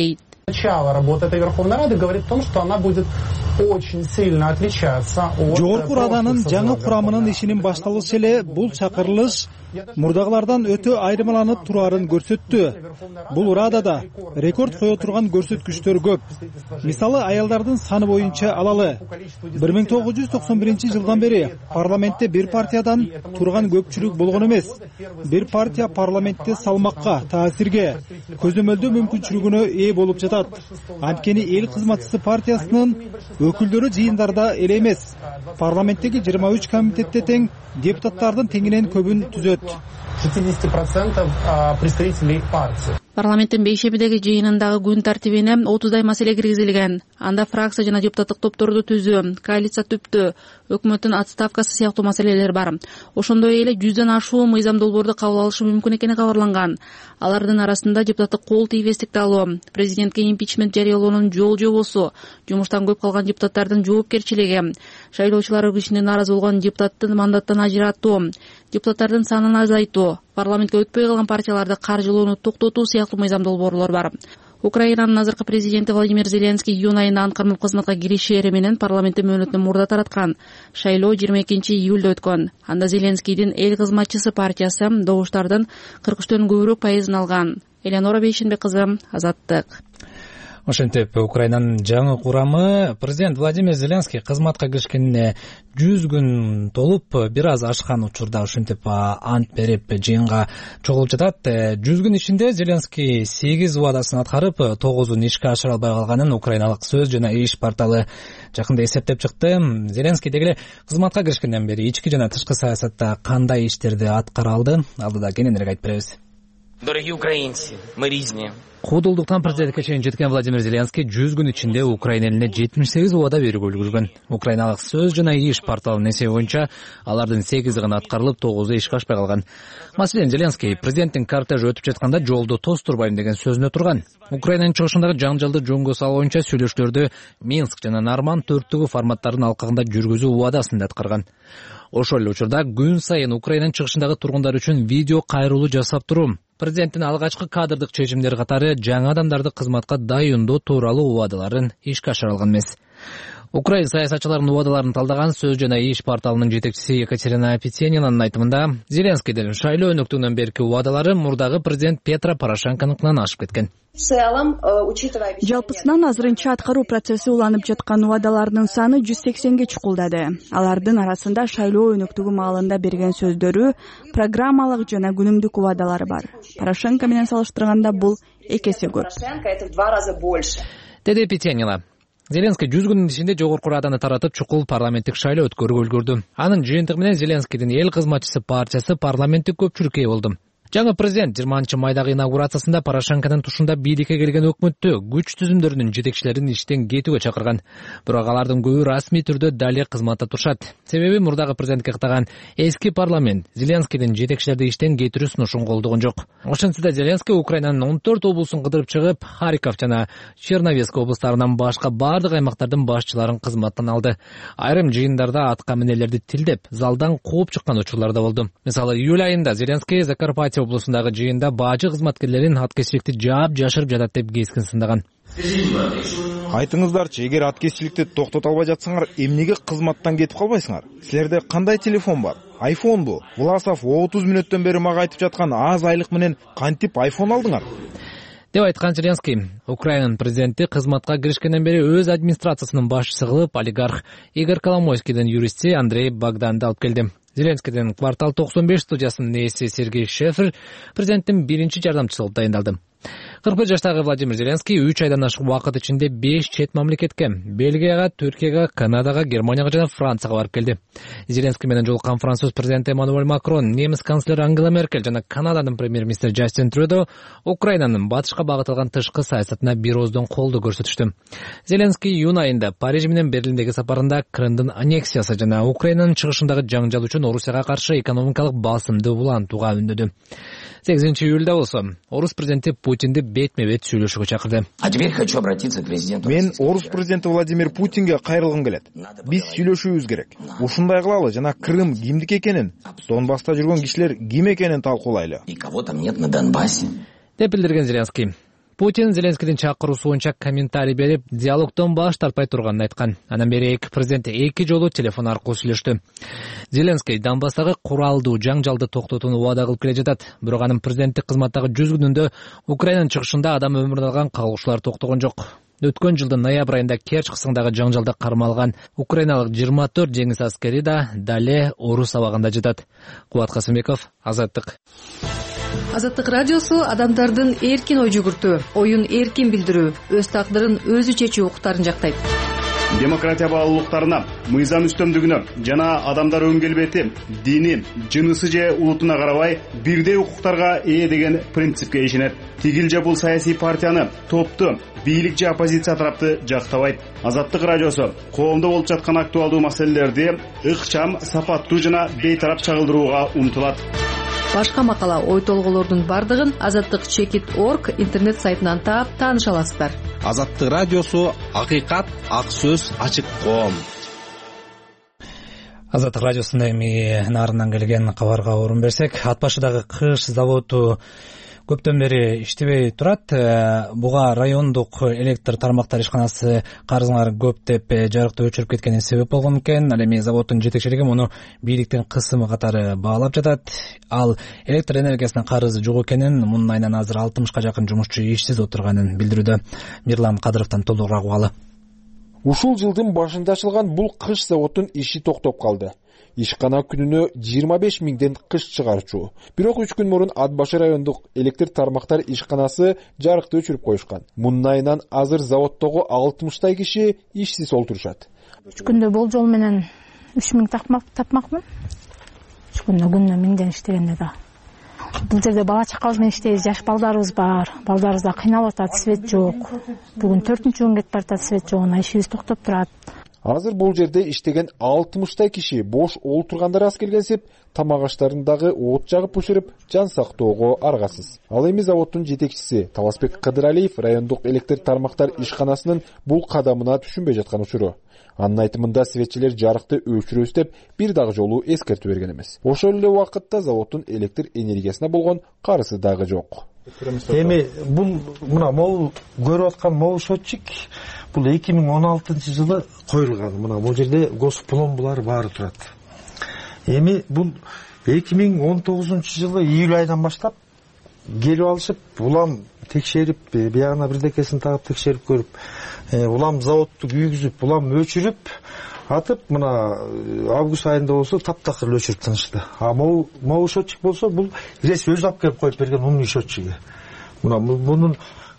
Начало работы этой Верховной Рады говорит о том, что она будет очень сильно отличаться от... Жогорку Раданын жаңы курамынын ишинин башталышы эле бул чакырылыш мурдагылардан өтө айырмаланып турарын көрсөттү. Бул Радада рекорд кое турган көрсөткүчтөр көп. Мисалы, аялдардын саны боюнча алалы. бир миң тогуз жүз токсон биринчи жылдан бери парламентте бир партиядан турган көпчүлүк болгон эмес. Бир партия парламентте салмакка, таасирге, көзөмөлдөө мүмкүнчүлүгүнө ээ болуп жатат. Анткени эл кызматчысы партиясынын өкүлдөрү жыйындарда эле эмес. Парламенттеги жыйырма үч комитетте тең депутаттардын теңинен көбүн түзөт. шестьдесят процентов представителей партии. Парламенттин бейшемидеги жыйынындагы күн тартибине отуздай маселе киргизилген. Анда фракция жана депутаттык топторду түзүү, коалиция түптү, өкмөттүн отставкасы сыяктуу маселелер бар. Ошондой эле жүздөн ашуун мыйзам долбоорду кабыл алышы мүмкүн экени кабарланган. Алардын арасында депутаттык кол тийбестикти алуу, президентке импичмент жарыялоонун жол жобосу, жумуштан көп калган депутаттардын жоопкерчилиги, шайлоочулар ишине нааразы болгон депутаттын мандаттан ажыратуу, депутаттардын санын азайтуу, парламентке өтпөй калган партияларды каржылоону токтотуу сыяктуу мыйзам долбоорлор бар. Украинанын азыркы президенти Владимир Зеленский июнь айында анткарылып кызматка киришери менен парламентте мөөнөтүнөн мурда тараткан. Шайлоо жыйырма экинчи июлда өткөн. Анда Зеленскийдин эл кызматчысы партиясы добуштардын кырк үчтөн көбүрөөк пайызын алган. Элеонора Бейшенбек кызы, Азаттык. Ошентип Украинанын жаңы курамы президент Владимир Зеленский кызматка киришкенине жүз күн толуп бир аз ашкан учурда ошентип ант берип жыйынга чогулуп жатат. жүз күн ичинде Зеленский сегиз убадасын аткарып, тогузун ишке ашыра албай калганын украиналык сөз жана иш порталы жакында эсептеп чыкты. Зеленский дегеле кызматка киришкенден бери ички жана тышкы саясатта кандай иштерди аткара алды? Алдыда кененирээк айтып беребиз. Дорогие украинцы, мы ризни. Куудулдуктан президентке чейин жеткен Владимир Зеленский жүз күн ичинде Украина элине жетимиш сегиз убада берүүгө үлгүргөн. Украиналык сөз жана иш порталынын эсеби боюнча алардын сегизи гана аткарылып, тогузу ишке ашпай калган. Маселен, Зеленский президенттин кортежи өтүп жатканда жолду тостурбайм деген сөзүнө турган. Украинанын чыгышындагы жаңжалды жөнгө салуу боюнча сүйлөшүүлөрдү Минск жана Нарман төрттүгү форматтардын алкагында жүргүзүү убадасында аткарган. Ошол эле учурда күн сайын Украинанын чыгышындагы тургундар үчүн видео кайрылуу жасап туруу, президенттин алгачкы кадрдык чечимдери катары жаңы адамдарды кызматка дайындоо тууралуу убадаларын ишке ашыра алган эмес. Украин саясатчыларынын убадаларын талдаган сөз жана иш порталынын жетекчиси Екатерина Петенинанын айтымында, Зеленскийдин шайлоо өнөктүгүнөн берки убадалары мурдагы президент Петро Порошенконукунан ашып кеткен. Жалпысынан азырынча аткаруу процесси уланып жаткан убадалардын саны жүз сексенге чукулдады. Алардын арасында шайлоо өнөктүгү маалында берген сөздөрү, программалык жана күнүмдүк убадалары бар. Порошенко менен салыштырганда бул эки эсе көп. Деди Петенина. Зеленский жүз күнүн ичинде жогорку Раданы таратып, чукул парламенттик шайлоо өткөрүүгө үлгүрдү. Анын жыйынтыгы менен Зеленскийдин эл кызматчысы партиясы парламенттик көпчүлүккө ээ болду. Жаңы президент жыйырманчы майдагы инаугурациясында Порошенконун тушунда бийликке келген өкмөттү күч түзүмдөрүнүн жетекчилерин иштен кетүүгө чакырган. Бирок алардын көбү расмий түрдө дале кызматта турушат. Себеби мурдагы президентке каттаган эски парламент Зеленскийдин жетекчилерди иштен кетирүү сунушун колдогон жок. Ошентсе да Зеленский Украинанын он төрт облусун кыдырып чыгып, Харьков жана Черновецк облустарынан башка бардык аймактардын башчыларын кызматтан алды. Айрым жыйындарда атка минелерди тилдеп, залдан кууп чыккан учурлар да болду. Мисалы, июль айында Зеленский Закарпатье облусундагы жыйында бажы кызматкерлерин аткезчиликти жаап жашырып жатат деп кескин сындаган. Айтыңыздарчы, эгер аткезчиликти токтото албай жатсаңар, эмнеге кызматтан кетип калбайсыңар? Силерде кандай телефон бар? Айфон бу. Власов отуз мүнөттөн бери мага айтып жаткан аз айлык менен кантип айфон алдыңар? деп айткан Зеленский. Украинанын президенти кызматка киришкенден бери өз администрациясынын башчысы кылып олигарх Игорь Коломойскийдин юристи Андрей Богданды алып келди. Зеленскийдин квартал токсон беш студиясынын ээси Сергей Шефер президенттин биринчи жардамчысы болуп дайындалды. кырк бир жаштагы Владимир Зеленский үч айдан ашык убакыт ичинде беш чет мамлекетке, Бельгияга, Түркияга, Канадага, Германияга жана Францияга барып келди. Зеленский менен жолуккан француз президенти Эммануэль Макрон, немис канцлери Ангела Меркель жана Канаданын премьер-министри Джастин Трюдо Украинанын батышка багытылган тышкы саясатына бир ооздон колдоо көрсөтүштү. Зеленский июнь айында Париж менен Берлиндеги сапарында Крымдын аннексиясы жана Украинанын чыгышындагы жаңжал үчүн Орусияга каршы экономикалык басымды улантууга үндөдү. сегизинчи июлда болсо орус президенти Путинди бетме-бет сүйлөшүүгө чакырды. А теперь хочу обратиться к президенту. Мен орус президенти Владимир Путинге кайрылгым келет. Биз сүйлөшүүбүз керек. Ушундай кылалы жана Крым кимдики экенин, Донбасста жүргөн кишилер ким экенин талкуулайлы. И кого там нет на Донбассе. деп билдирген Зеленский. Путин Зеленскийдин чакыруусу боюнча комментарий берип, диалогдон баш тартпай турганын айткан. Андан бери эки президент эки жолу телефон аркылуу сүйлөштү. Зеленский Донбасстагы куралдуу жаңжалды токтотууну убада кылып келе жатат. Бирок анын президенттик кызматтагы жүз күнүндө Украинанын чыгышында адам өмүрүн алган кагылышуулар токтогон жок. Өткөн жылдын ноябрь айында Керчь кысыңдагы жаңжалда кармалган украиналык жыйырма төрт жеңиз аскери да дале орус абагында жатат. Кубат Касымбеков, Азаттык. Азаттык радиосу адамдардын эркин ой жүгүртүү, оюн эркин билдирүү, өз тагдырын өзү чечүү укуктарын жактайт. Демократия баалуулуктарына, мыйзам үстөмдүгүнө жана адамдар өң келбети, дини, жынысы же улутуна карабай бирдей укуктарга ээ деген принципке ишенет. Тигил же бул саясий партияны, топту, бийлик же оппозиция тарапты жактабайт. Азаттык радиосу коомдо болуп жаткан актуалдуу маселелерди ыкчам, сапаттуу жана бейтарап чагылдырууга умтулат. Башка макала, ой толголордун бардыгын азаттык чекит точка орг интернет сайтынан таап тааныша аласыздар. Азаттык радиосу акыйкат, ак сөз, ачык коом. Азаттык радиосунда эми нарынан келген кабарга орун берсек, ат башыдагы кыш заводу көптөн бери иштебей турат. Буга райондук электр тармактар ишканасы карызыңар көп деп жарыкты өчүрүп кеткени себеп болгон экен. Ал эми заводдун жетекчилиги муну бийликтин кысымы катары баалап жатат. Ал электр энергиясына карызы жок экенин, мунун айынан азыр алтымышка жакын жумушчу ишсиз отурганын билдирүүдө. Мирлан Кадыровдон толугураак угалы. Ушул жылдын башында ачылган бул кыш заводдун иши токтоп калды. Ишкана күнүнө жыйырма беш миңден кыш чыгарчу. Бирок үч күн мурун Ат башы райондук электр тармактар ишканасы жарыкты өчүрүп коюшкан. Мунун айынан азыр заводдогу алтымыштай киши ишсиз олтурушат. үч күндө болжол менен үч миң тапмакмын. үч күндө күнүнө миңден иштегенде да. Бул жерде бала чакабыз менен иштейбиз, жаш балдарыбыз бар. Балдарыбыз да кыйналып атат, свет жок. Бүгүн төртүнчү күн кетип баратат, свет жок, ишибиз токтоп турат. Азыр бул жерде иштеген алтымыштай киши бош олтургандар аз келгенсип, тамак аштарындагы от жагып өчүрүп, жан сактоого аргасыз. Ал эми заводдун жетекчиси Таласбек Кыдыралиев райондук электр тармактар ишканасынын бул кадамына түшүнбөй жаткан учуру. Анын айтымында светчилер жарыкты өчүрөбүз деп бир дагы жолу эскертүү берген эмес. Ошол эле убакытта заводдун электр энергиясына болгон карызы дагы жок. Эми бул мына могул көрүп аткан могул счетчик бул эки миң он алтынчы жылы коюлган. Мына бул жерде госпломбулар баары турат. Эми бул эки миң он тогузунчу жылы июль айынан баштап келип алышып, улам текшерип, биягына бирдекесин тагып текшерип көрүп, улам заводду күйгүзүп, улам өчүрүп атып, мына август айында болсо таптакыр өчүрүп тынчты. А могул могул счетчик болсо бул рес өзү алып келип коюп берген умный счетчиги. Мына мунун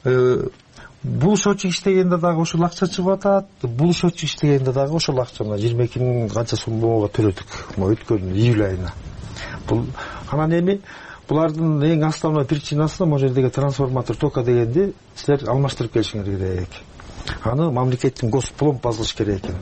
бул счетчик иштегенде дагы ошол акча чыгып атат, бул счетчик иштегенде дагы ошол акча мына жыйырма эки миң канча сомго төлөдүк өткөн июль айына. Бул анан эми булардын эң основной причинасы могу жердеги трансформатор тока дегенди силер алмаштырып келишиңер керек. Аны мамлекеттин госплом базылыш керек экен.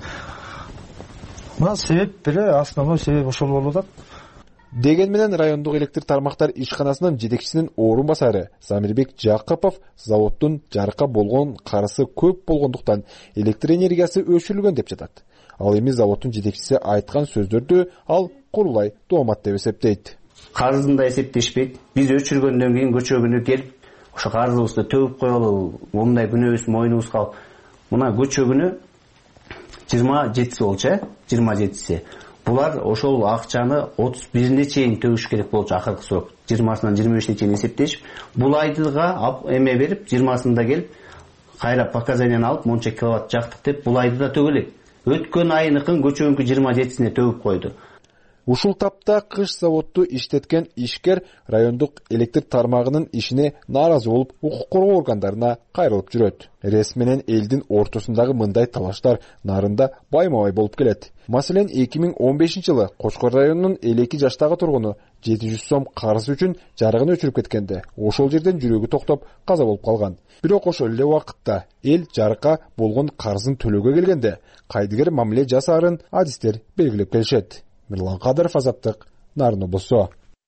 Мына себеп бири, основной себеп ошол болуп атат. Деген менен райондук электр тармактар ишканасынын жетекчисинин орун басары Замирбек Жакыпов заводдун жарыкка болгон карызы көп болгондуктан электр энергиясы өчүрүлгөн деп жатат. Ал эми заводдун жетекчиси айткан сөздөрдү ал курулай доомат деп эсептейт. Карызын да эсептешпейт. Биз өчүргөндөн кийин көчө күнү келип, ошо карызыбызды төгүп коелу, мындай күнөөбүз мойнубузга калып. Мына көчө күнү жыйырма жетиси болчу, жыйырма жетиси. Булар ошол акчаны отуз бирине чейин төгүш керек болчу, акыркы срок. жыйырмасынан жыйырма бешине чейин эсептешип, бул айдыга эме берип, жыйырмасында келип, кайра показанияны алып, монча киловатт жактык деп бул айды да төгөлөк. Өткөн айыныкын көчөнкү жыйырма жетисине төгүп койду. Ушул тапта кыш заводду иштеткен ишкер райондук электр тармагынын ишине нааразы болуп, укук коргоо органдарына кайрылып жүрөт. Рес менен элдин ортосундагы мындай талаштар нарында байма-бай болуп келет. Маселен, эки миң он бешинчи жылы Кочкор районунун элүү эки жаштагы тургуну жети жүз сом карыз үчүн жарыгын өчүрүп кеткенде, ошол жерден жүрөгү токтоп каза болуп калган. Бирок ошол эле убакытта эл жарыкка болгон карызын төлөөгө келгенде кайдыгер мамиле жасаарын адистер белгилеп келишет. Мирлан Кадыров, Азаттык, Нарын облусу.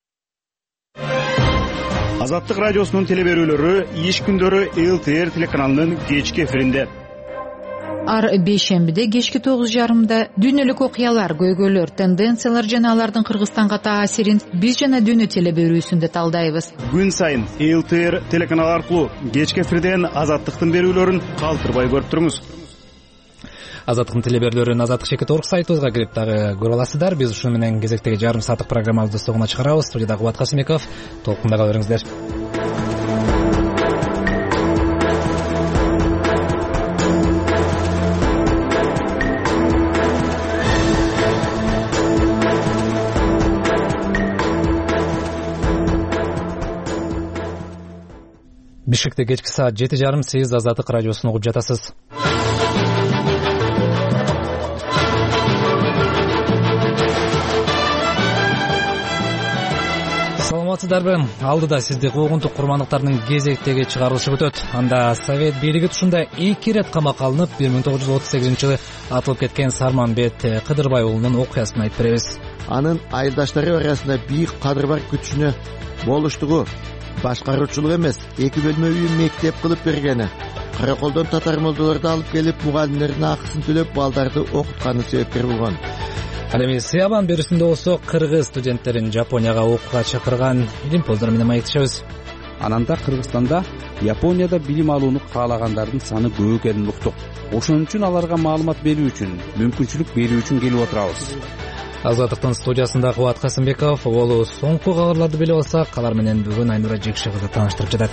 Азаттык радиосунун телеберүүлөрү иш күндөрү эл тэ эр телеканалынын кечки эфиринде. ар бейшембиде кечки тогуз жарымда дүйнөлүк окуялар, көйгөйлөр, тенденциялар жана алардын Кыргызстанга таасирин биз жана дүйнө теле берүүсүндө талдайбыз. Күн сайын эл тэ эр телеканалы аркылуу кечки эфирден Азаттыктын берүүлөрүн калтырбай көрүп туруңуз. Азаттыктын теле берүүлөрүн Азаттык Шекет орг сайтыбызга кирип дагы көрө аласыздар. Биз ушуну менен кезектеги жарым сааттык программабызды соңуна чыгарабыз. Студияда Кубат Касымбеков. Толкунда кала бериңиздер. Бишкекте кечки саат жети жарым сиз Азаттык радиосун угуп жатасыз. Саламатсыздарбы? Алдыда сизди куугунтук курмандыктарынын кезектеги чыгарылышы өтөт. Анда Совет бийлиги тушунда эки ирет камакка алынып, бир миң тогуз жүз отуз сегизинчи жылы атылып кеткен Сарманбет Кыдырбай уулунун окуясын айтып беребиз. Анын айылдаштары арасында бийик кадыр бар күчүнө болуштугу, башкаруучулук эмес, эки бөлмө үй мектеп кылып бергени, караколдон татар молдолорду алып келип, мугалимдердин акысын төлөп, балдарды окутканы себепкер болгон. Ал эми Сыябан берүүсүндө болсо кыргыз студенттерин Жапонияга окууга чакырган илимпоздор менен маектешебиз. Ананда Кыргызстанда Японияда билим алууну каалагандардын саны көп экенин уктук. Ошон үчүн аларга маалымат берүү үчүн, мүмкүнчүлүк берүү үчүн келип отурабыз. Азаттыктын студиясында Кубат Касымбеков, ол соңку кабарларды билип алсак, алар менен бүгүн Айнура Жекши кызы тааныштырып жатат.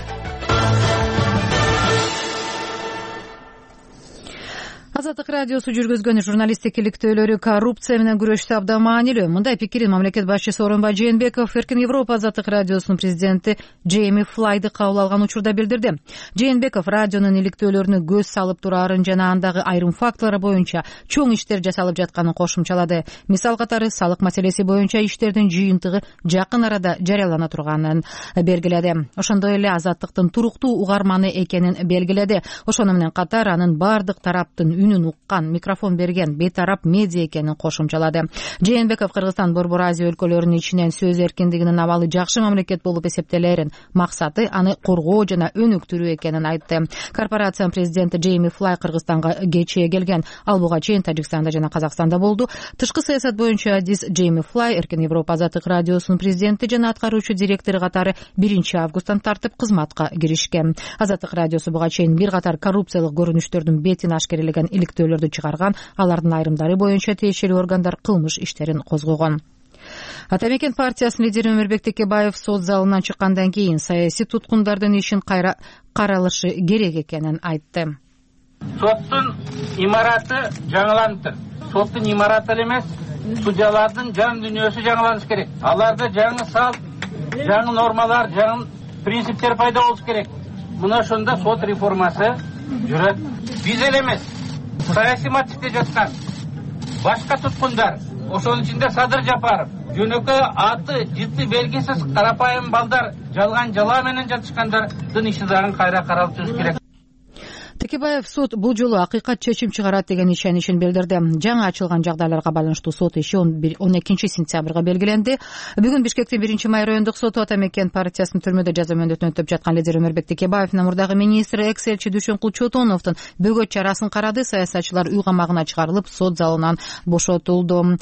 Азаттык радиосу жүргүзгөн журналисттик иликтөөлөрү коррупция менен күрөштө абдан маанилүү. Мындай пикирин мамлекет башчысы Сооронбай Жээнбеков Эркин Европа Азаттык радиосунун президенти Джейми Флайды кабыл алган учурда билдирди. Жээнбеков радионун иликтөөлөрүнө көз салып турарын жана андагы айрым фактылар боюнча чоң иштер жасалып жатканын кошумчалады. Мисал катары салык маселеси боюнча иштердин жыйынтыгы жакын арада жарыялана турганын белгиледи. Ошондой эле Азаттыктын туруктуу угарманы экенин белгиледи. Ошону менен катар анын бардык тараптын үнүн уккан, микрофон берген бейтарап медиа экенин кошумчалады. Жээнбеков Кыргызстан Борбор Азия өлкөлөрүнүн ичинен сөз эркиндигинин абалы жакшы мамлекет болуп эсептелерин, максаты аны коргоо жана өнүктүрүү экенин айтты. Корпорациянын президенти Джейми Флай Кыргызстанга кечээ келген, ал буга чейин Тажикстанда жана Казакстанда болду. Тышкы саясат боюнча адис Джейми Флай Эркин Европа Азаттык радиосунун президенти жана аткаруучу директору катары биринчи августтан тартып кызматка киришкен. Азаттык радиосу буга чейин бир катар коррупциялык көрүнүштөрдүн бетин ашкерелеген иликтөөлөрдү чыгарган, алардын айрымдары боюнча тиешелүү органдар кылмыш иштерин козгогон. Ата Мекен партиясынын лидери Өмүрбек Текебаев сот залынан чыккандан кийин саясий туткундардын ишин кайра каралышы керек экенин айтты. Соттун имараты жаңыланыптыр. Соттун имараты эле эмес, судьялардын жан дүйнөсү жаңыланыш керек. Аларда жаңы салт, жаңы нормалар, жаңы принциптер пайда болуш керек. Мына ошондо сот реформасы жүрөт. Биз эле эмес, саясий матчтте жаткан башка туткундар, ошонун ичинде Садыр Жапаров, жөнөкөй аты жыты белгисиз карапайым балдар жалган жала менен жатышкандардын иши дагы кайра каралып жүрүш керек. Текебаев сот бул жолу акыйкат чечим чыгарат деген ишенишин билдирди. Жаңы ачылган жагдайларга байланыштуу сот иши он экинчи сентябрга белгиленди. Бүгүн Бишкектин биринчи май райондук соту Ата Мекен партиясынын түрмөдө жаза мөөнөтүн өтөп жаткан лидер Өмүрбек Текебаевдин мурдагы министри экс-элчи Дүйшөнкул Чотоновдун бөгөт чарасын карады. Саясатчылар үй камагына чыгарылып, сот залынан бошотулду.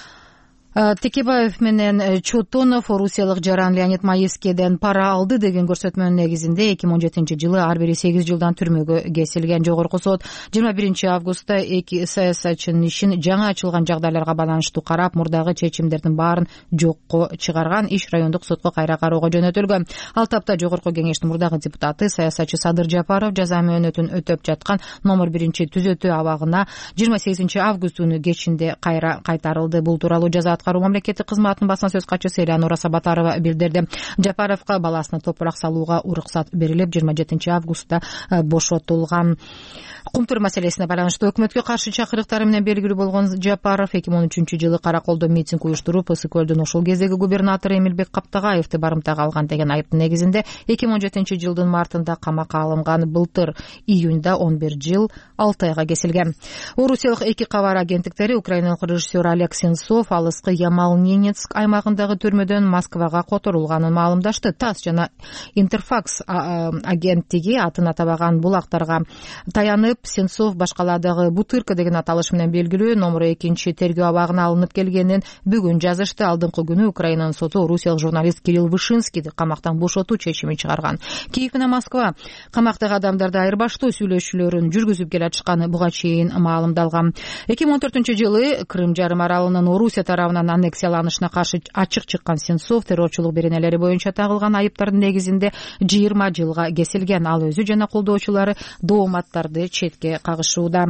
Текебаев менен Чотонов орусиялык жаран Леонид Маевскийден пара алды деген көрсөтмөнүн негизинде эки миң он жетинчи жылы ар бири сегиз жылдан түрмөгө кесилген. Жогорку сот жыйырма биринчи августта эки саясатчынын ишин жаңы ачылган жагдайларга байланыштуу карап, мурдагы чечимдердин баарын жокко чыгарган. Иш райондук сотко кайра кароого жөнөтүлгөн. Ал тапта Жогорку кеңештин мурдагы депутаты саясатчы Садыр Жапаров жаза мөөнөтүн өтөп жаткан номер биринчи түзөтүү абагына жыйырма сегизинчи август күнү кечинде кайра кайтарылды. Бул тууралуу жаза аткаруу мамлекеттик кызматынын басма сөз катчысы Элеонора Сабатарова билдирди. Жапаровго баласына топурак салууга уруксат берилип, жыйырма жетинчи августта бошотулган. Кумтур маселесине байланыштуу өкмөткө каршы чакырыктары менен белгилүү болгон Жапаров эки миң он үчүнчү жылы Караколдо митинг уюштуруп, Ысык көлдүн ошол кездеги губернатору Эмилбек Каптагаевди барымтага алган деген айыптын негизинде эки миң он жетинчи жылдын мартында камакка алынган. Былтыр июнда он бир жыл алты айга кесилген. Орусиялык эки кабар агенттиктери украиналык режиссер Олег Сенцов алыскы Ямал-Ненецк аймагындагы түрмөдөн Москвага которулганын маалымдашты. ТАСС жана Интерфакс агенттиги атын атабаган булактарга таянып, Сенцов башкаладагы Бутырка деген аталыш менен белгилүү номер экинчи тергөө абагына алынып келгенин бүгүн жазышты. Алдыңкы күнү Украинанын соту орусиялык журналист Кирилл Вышинскийди камактан бошотуу чечимин чыгарган. Киев менен Москва камактагы адамдарды айырбаштоо сүйлөшүүлөрүн жүргүзүп келатышканы буга чейин маалымдалган. эки миң он төртүнчү жылы Крым жарым аралынын Орусия тарабынан аннексияланышына каршы ачык чыккан Сенцов террорчулук беренелери боюнча тагылган айыптардын негизинде жыйырма жылга кесилген. Ал өзү жана колдоочулары дооматтарды четке кагышууда.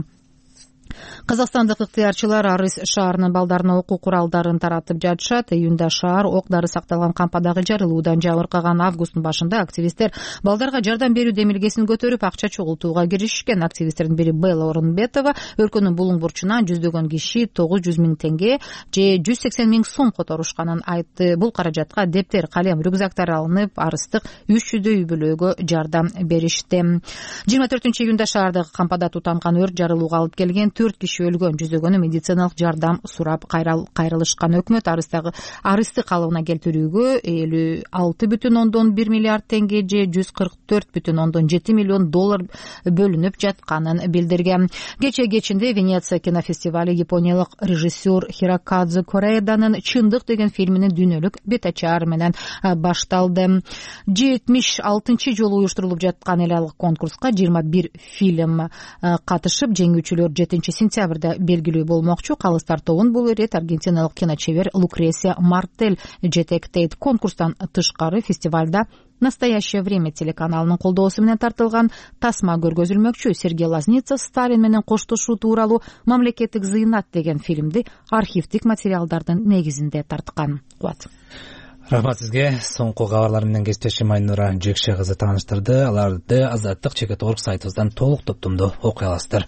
Казакстандык ыктыярчылар Арыс шаарынын балдарына окуу куралдарын таратып жатышат. Июнда шаар ок дары сакталган кампадагы жарылуудан жабыркаган. Августтун башында активисттер балдарга жардам берүү демилгесин көтөрүп акча чогултууга киришишкен. Активисттердин бири Белла Орунбетова өлкөнүн булуң бурчуна жүздөгөн киши тогуз жүз миң теңге же жүз сексен миң сом которушканын айтты. Бул каражатка дептер, калем, рюкзактар алынып, арыстык үч жүздөй үй бүлөгө жардам беришти. жыйырма төртүнчү июнда шаардагы кампада тутанган өрт жарылууга алып келген. төрт киши өлгөн, жүздөгөнү медициналык жардам сурап кайрылышкан. Өкмөт арыстагы арысты калыбына келтирүүгө элүү алты бүтүн ондон бир миллиард теңге же жүз кырк төрт бүтүн ондон жети миллион доллар бөлүнүп жатканын билдирген. Кечээ кечинде Венеция кинофестивали япониялык режиссер Хирокадзу Кореяданын Чындык деген фильминин дүйнөлүк бет ачары менен башталды. жетимиш алтынчы жолу уюштурулуп жаткан эле конкурска жыйырма бир фильм катышып, жеңүүчүлөр жетинчи сентябрда белгилүү болмокчу. Калыстар тобун бул ирет аргентиналык киночебер Лукресия Мартель жетектейт. Конкурстан тышкары фестивалда «Настоящее время» телеканалынын колдоосу менен тартылган тасма көргөзүлмөкчү. Сергей Лазница Сталин менен коштошуу тууралуу «Мамлекеттик зыйнат» деген фильмди архивдик материалдардын негизинде тарткан. Кубат. Рахмат сизге. Соңку кабарлар менен кесиптешим Айнура Жекше кызы тааныштырды. Аларды Азаттык чекит точка орг сайтыбыздан толук топтомдо окуй аласыздар.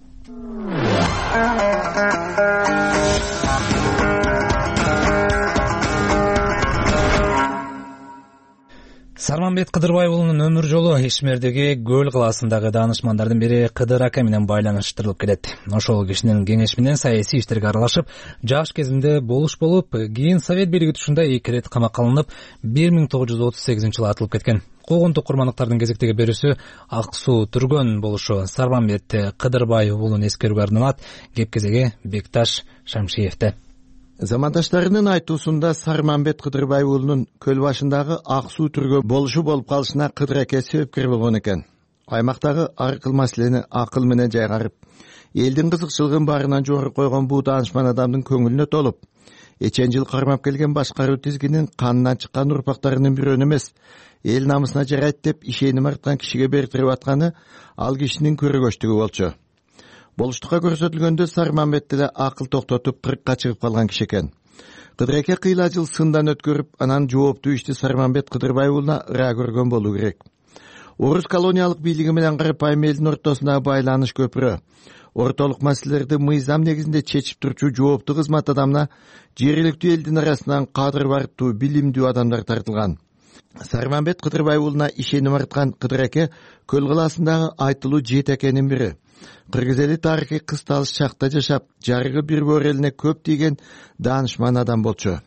Сарманбет Кыдырбай уулунун өмүр жолу Ишмердеги Көл калаасындагы даанышмандардын бири Кыдыр ака менен байланыштырылып келет. Ошол кишинин кеңеши менен саясий иштерге аралашып, жаш кезинде болуш болуп, кийин Совет бийлиги тушунда эки ирет камакка алынып, бир миң тогуз жүз отуз сегизинчи жылы атылып кеткен. Куугунтук курмандыктардын кезектеги берүүсү Ак суу түргөн болушу Сарманбет Кыдырбай уулун эскерүүгө арналат. Кеп кезеги Бекташ Шамшиевде. Замандаштарынын айтуусунда Сарманбет Кыдырбай уулунун көл башындагы ак суу түргө болушу болуп калышына Кыдыр аке себепкер болгон экен. Аймактагы ар кыл маселени акыл менен жайгарып, элдин кызыкчылыгын баарынан жогору койгон бул даанышман адамдын көңүлүнө толуп, эчен жыл кармап келген башкаруу тизгинин канынан чыккан урпактарынын бирөөнү эмес, эл намысына жарайт деп ишеним арткан кишиге бертирип атканы ал кишинин көрөгөчтүгү болчу. Болуштукка көрсөтүлгөндө Сарманбет деле акыл токтотуп кыркка чыгып калган киши экен. Кыдыр аке кыйла жыл сындан өткөрүп, анан жооптуу ишти Сарманбет Кыдырбай уулуна ыраа көргөн болуу керек. Орус колониялык бийлиги менен карапайым элдин ортосундагы байланыш көпүрө, ортолук маселелерди мыйзам негизинде чечип турчу жооптуу кызмат адамына жергиликтүү элдин арасынан кадыр бартуу, билимдүү адамдар тартылган. Сарманбет Кыдырбай уулуна ишеним арткан Кыдыр аке Көл калаасындагы айтылуу жети акенин бири. Кыргыз эли тарыхый кысталыш чакта жашап, жарыгы бир боор элине көп тийген даанышман адам болчу.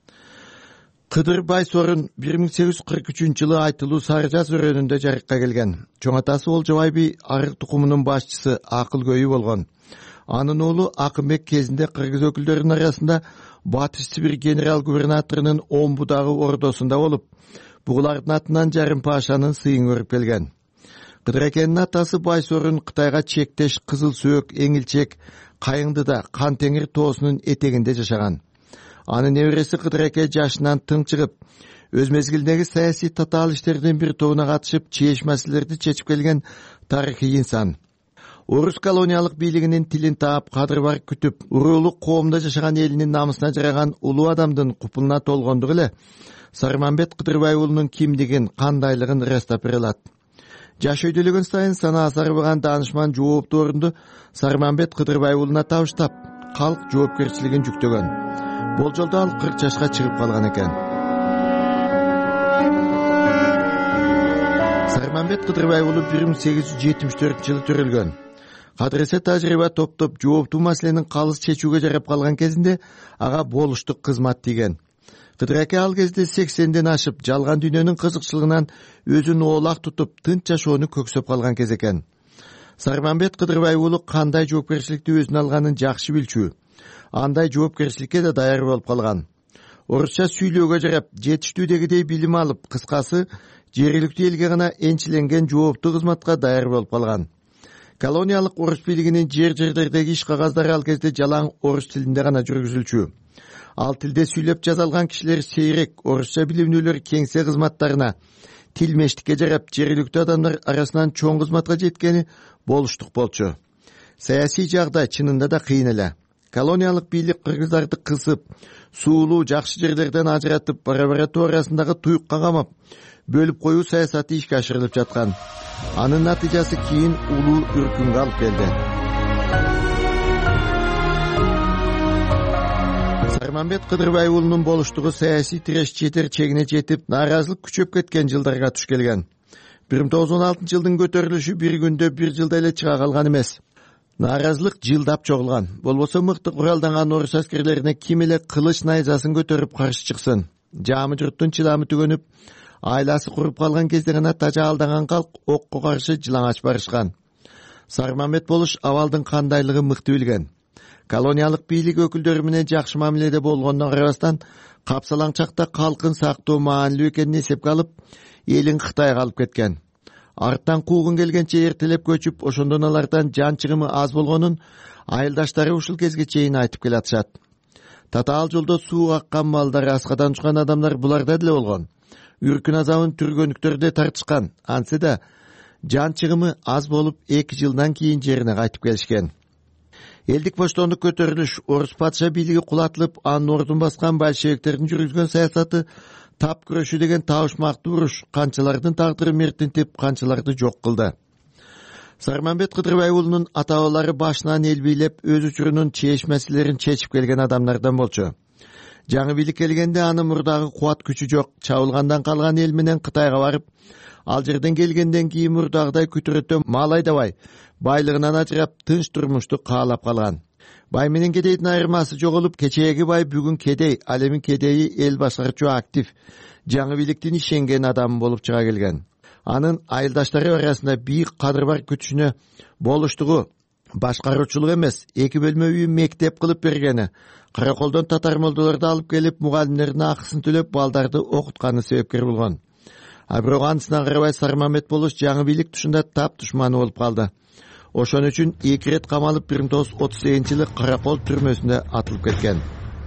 Кыдырбай Сорун бир миң сегиз жүз кырк үчүнчү жылы айтылуу Сары Жаз өрөөнүндө жарыкка келген. Чоң атасы Олжобай би арык тукумунун башчысы, акыл көйү болгон. Анын уулу Акынбек кезинде кыргыз өкүлдөрүнүн арасында Батыш Сибир генерал губернаторунун Омбудагы ордосунда болуп, бугулардын атынан Жарым Пашанын сыйын көрүп келген. Кыдыр акенин атасы Байсорун Кытайга чектеш Кызыл Сөөк, Эңилчек, Кайыңдыда Кан Теңир тоосунун этегинде жашаган. Анын небереси Кыдыр аке жашынан тың чыгып, өз мезгилиндеги саясий татаал иштердин бир тобуна катышып, чейиш маселелерди чечип келген тарыхый инсан. Орус колониялык бийлигинин тилин таап, кадыр бар күтүп, уруулук коомдо жашаган элинин намысына жараган улуу адамдын купулуна толгондугу эле Сарманбет Кыдырбай уулунун кимдигин, кандайлыгын ырастап бере алат. Жаш өйдөлөгөн сайын санаа сарбыган даанышман жооптуу орунду Сарманбет Кыдырбай уулуна табыштап, калк жоопкерчилигин жүктөгөн. Болжолдо ал кырк жашка чыгып калган экен. Сарманбет Кыдырбай уулу бир миң сегиз жүз жетимиш төртүнчү жылы төрөлгөн. кадыресе тажрыйба топтоп жооптуу маселенин калыс чечүүгө жарап калган кезинде ага болуштук кызмат тийген. Кыдыр аке ал кезде сексенден ашып жалган дүйнөнүн кызыкчылыгынан өзүн оолак тутуп тынч жашоону көксөп калган кез экен. Сарманбет Кыдырбай уулу кандай жоопкерчиликти өзүнө алганын жакшы билчү, андай жоопкерчиликке да даяр болуп калган. Орусча сүйлөөгө жарап, жетиштүүдөгүдөй билим алып, кыскасы жергиликтүү элге гана энчиленген жооптуу кызматка даяр болуп калган. Колониялык орус бийлигинин жер жерлердеги иш кагаздары ал кезде жалаң орус тилинде гана жүргүзүлчү. Ал тилде сүйлөп жаза алган кишилер сейрек, орусча билимдүүлөр кеңсе кызматтарына, тилмештикке жарап, жергиликтүү адамдар арасынан чоң кызматка жеткени болуштук болчу. Саясий жагдай чынында да кыйын эле. Колониялык бийлик кыргыздарды кысып, суулуу жакшы жерлерден ажыратып, бара-бара тоо арасындагы туюкка камап, бөлүп коюу саясаты ишке ашырылып жаткан. Анын натыйжасы кийин улуу үркүнгө алып келди. Сарманбет Кыдырбай уулунун болуштугу саясий тиреш жетер чегине жетип, нааразылык күчөп кеткен жылдарга туш келген. бир миң тогуз жүз он алтынчы жылдын көтөрүлүшү бир күндө бир жылда эле чыга калган эмес. Нааразылык жылдап чогулган. Болбосо мыкты куралданган орус аскерлерине ким эле кылыч найзасын көтөрүп каршы чыксын. Жаамы журттун чыдамы түгөнүп, айласы куруп калган кезде гана тажа алданган калк окко каршы жылаңач барышкан. Сарманбет болуш абалдын кандайлыгы мыкты билген. Колониялык бийлик өкүлдөрү менен жакшы мамиледе болгондон карабастан, капсалаң чакта калкын сактоо маанилүү экенин эсепке алып, элин Кытайга алып кеткен. Арттан куугун келгенче эртелеп көчүп, ошондон алардан жан чыгымы аз болгонун айылдаштары ушул кезге чейин айтып келатышат. Татаал жолдо суу аккан малдар, аскадан учкан адамдар буларда деле болгон. Үркүн азабын түргөнүктөрдө тартышкан. Ансы да жан чыгымы аз болуп, эки жылдан кийин жерине кайтып келишкен. Элдик боштондук көтөрүлүш, орус патша бийлиги кулатылып, анын ордун баскан большевиктердин жүргүзгөн саясаты тап күрөшүү деген табышмактуу уруш канчалардын тагдырын мертинтип, канчаларды жок кылды. Сарманбет Кыдырбай уулунун ата-бабалары башынан эл бийлеп, өз учурунун чеч маселелерин чечип келген адамдардан болчу. Жаңы бийлик келгенде анын мурдагы кубат күчү жок, чабылгандан калган эл менен Кытайга барып, ал жерден келгенден кийин мурдагыдай күтүрөтө мал айдабай, байлыгынан ажырап, тынч турмушту каалап калган. Бай менен кедейдин айырмасы жоголуп, кечээги бай бүгүн кедей, ал эми кедейи эл башкарчу актив, жаңы бийликтин ишенген адамы болуп чыга келген. Анын айылдаштары арасында бийик кадыр бар күчүнө болуштугу, башкаруучулук эмес, эки бөлмө үй мектеп кылып бергени, караколдон татар молдолорду алып келип, мугалимдердин акысын төлөп, балдарды окутканы себепкер болгон. А бирок анысына карабай Сарманбет болуш жаңы бийлик тушунда тап душманы болуп калды. Ошон үчүн эки рет камалып, бир миң тогуз жүз отуз сегизинчи жылы Каракол түрмөсүнө атылып кеткен.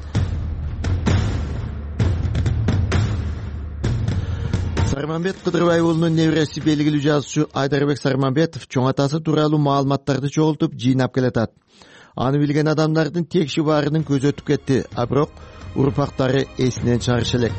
Сарманбет Кыдырбай уулунун небереси белгилүү жазуучу Айдарбек Сарманбетов чоң атасы тууралуу маалыматтарды чогултуп, жыйнап келатат. Аны билген адамдардын текши баарынын көзү өтүп кетти, а бирок урпактары эсинен чыгарышы элек.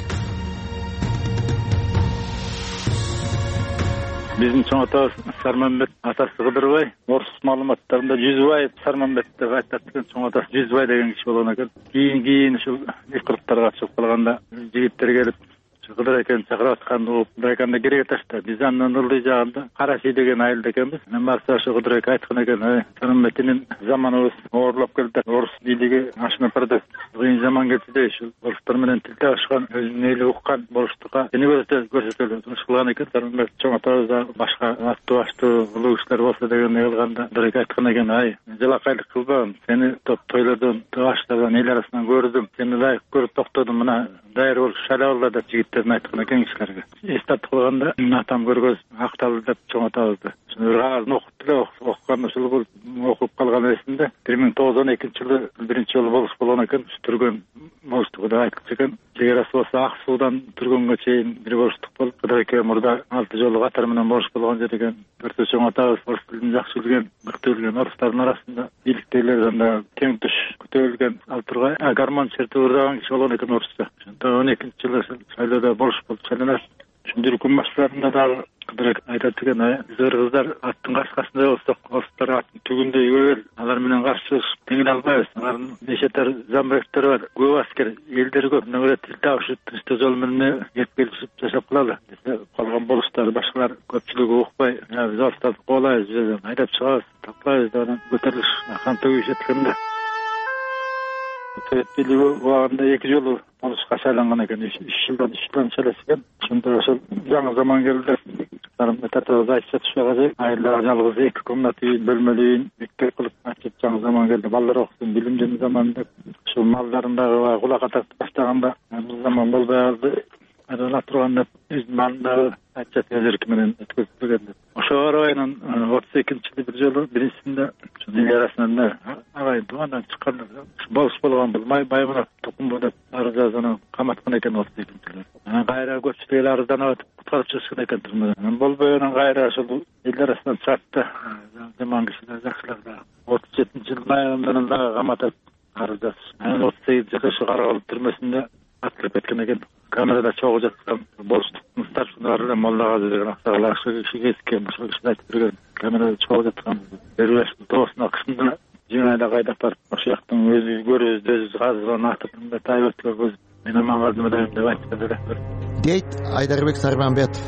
Биздин чоң атабыз Сарманбет атасы Кыдырбай, орус маалыматтарында Жүзбаев Сарманбет деп айтат экен, чоң атасы Жүзбай деген киши болгон экен. Кийин кийин ушул кырктарга чыгып калганда жигиттер келип Кыдыр экени чакырып атканды угуп, Кыдыр экени керек ташта. Биз анын ылдый жагында Караши деген айылда экенбиз. Мен барса ошо Кыдыр эке айткан экен, Сарманбеттин заманыбыз оорлоп келди. Орус бийлиги ашынып кыйын заман келди. Ушул орустар менен тил табышкан, өзүнүн эли уккан болуштукка сени көрсөтөлү. Ушул кылган экен. Сарманбет чоң атабыз да башка аттуу аштуу улуу кишилер болсо деген кылганда Кыдыр эке айткан экен, ай, жалакайлык кылбагын. Сени топ тойлордон, аштардан, эл арасынан көрдүм. Сени ылайык көрүп токтодум. Мына дайыр болуп шала алла деп жигиттердин айткан экен кишилерге. Эстап кылганда атам көргөз акталды деп чоң атабызды. Ыргаалын окуп деле окуган ушул окуп калган эсимде. бир миң тогуз жүз он экинчи жылы биринчи жолу болуш болгон экен. Түргөн болуштугу да айтылчу экен. Чек арасы болсо Ак суудан Түргөнгө чейин бир болуштук болуп, Кыдыр эке мурда алты жолу катар менен болуш болгон жер экен. Көрсө чоң атабыз орус тилин жакшы билген, мыкты билген орустардын арасында бийликтегилерден да тең туш көтөрүлгөн ал тургай гармон чертип ырдаган киши болгон экен орусча. он экинчи жылы шайлоодо болуш болуп шайланат. Ушундай үркүн баштарында дагы Кыдыр айтат экен, биз кыргыздар аттын каршыкасындай болсок, орустар аттын түгүндөй көбөл, алар менен каршы теңиле албайбыз. Алардын нечетер замбектери бар, көп аскер, элдери көп, мына тил табышып, тынчтык жол менен кеп келишип жашап калалы. Калган болушта мисалы башкалар көпчүлүгү укпай биз орустарды кубалайбыз, жерден айдап чыгабыз, таптайбыз деп анан көтөрүлүш кан төгүш эткенде совет бийлиги убагында эки жолу болушка шайланган экен. Үч жылдан үч жылдан шайласа экен. Ошондо ошол жаңы заман келди. Тартабыз айтып жатышпайга айылда жалгыз эки комната үй, бөлмөлүү үй, мектеп кылып ачып жаңы заман келди. Балдар окусун, билим жөнүндө заман деп. Ушул малдарын дагы кулакка тартып баштаганда бул заман болбой калды. Айдала турган деп өзүнүн алдындагы айтчат өзөркү менен өткөзүлгөн деп. Ошого карабай анан отуз экинчи жылы бир жолу биринчисинде эл арасында агай туугандан чыкканда болуш болгон бул Баймурат тукумбу деп арыз жазып каматкан экен отуз экинчи жылы. Анан кайра көпчүлүк эл арызданып атып куткарып чыгышкан экен түрмөдөн. Анан болбой анан кайра ошол эл арасынан чыкты. Жаман кишилер, жакшылар да отуз жетинчи жылдын аягында дагы каматып арыз жазып. Анан отуз сегизинчи жылы ошо Каракол түрмөсүндө атылып кеткен экен. Камерада чогуу жаткан болуштуктун старшиналары эле Молдагазы деген аксагал акшы киши кеткен, ошол киши айтып берген. Камерада чогуу жаткан Бербештин тоосуна кышында жеңайда кайдап барып ошол жактын өзү көрөбүз, өзү казган атып тайбеттке көз мен аман калдым деп айтып берди. Дейт Айдарбек Сарманбетов.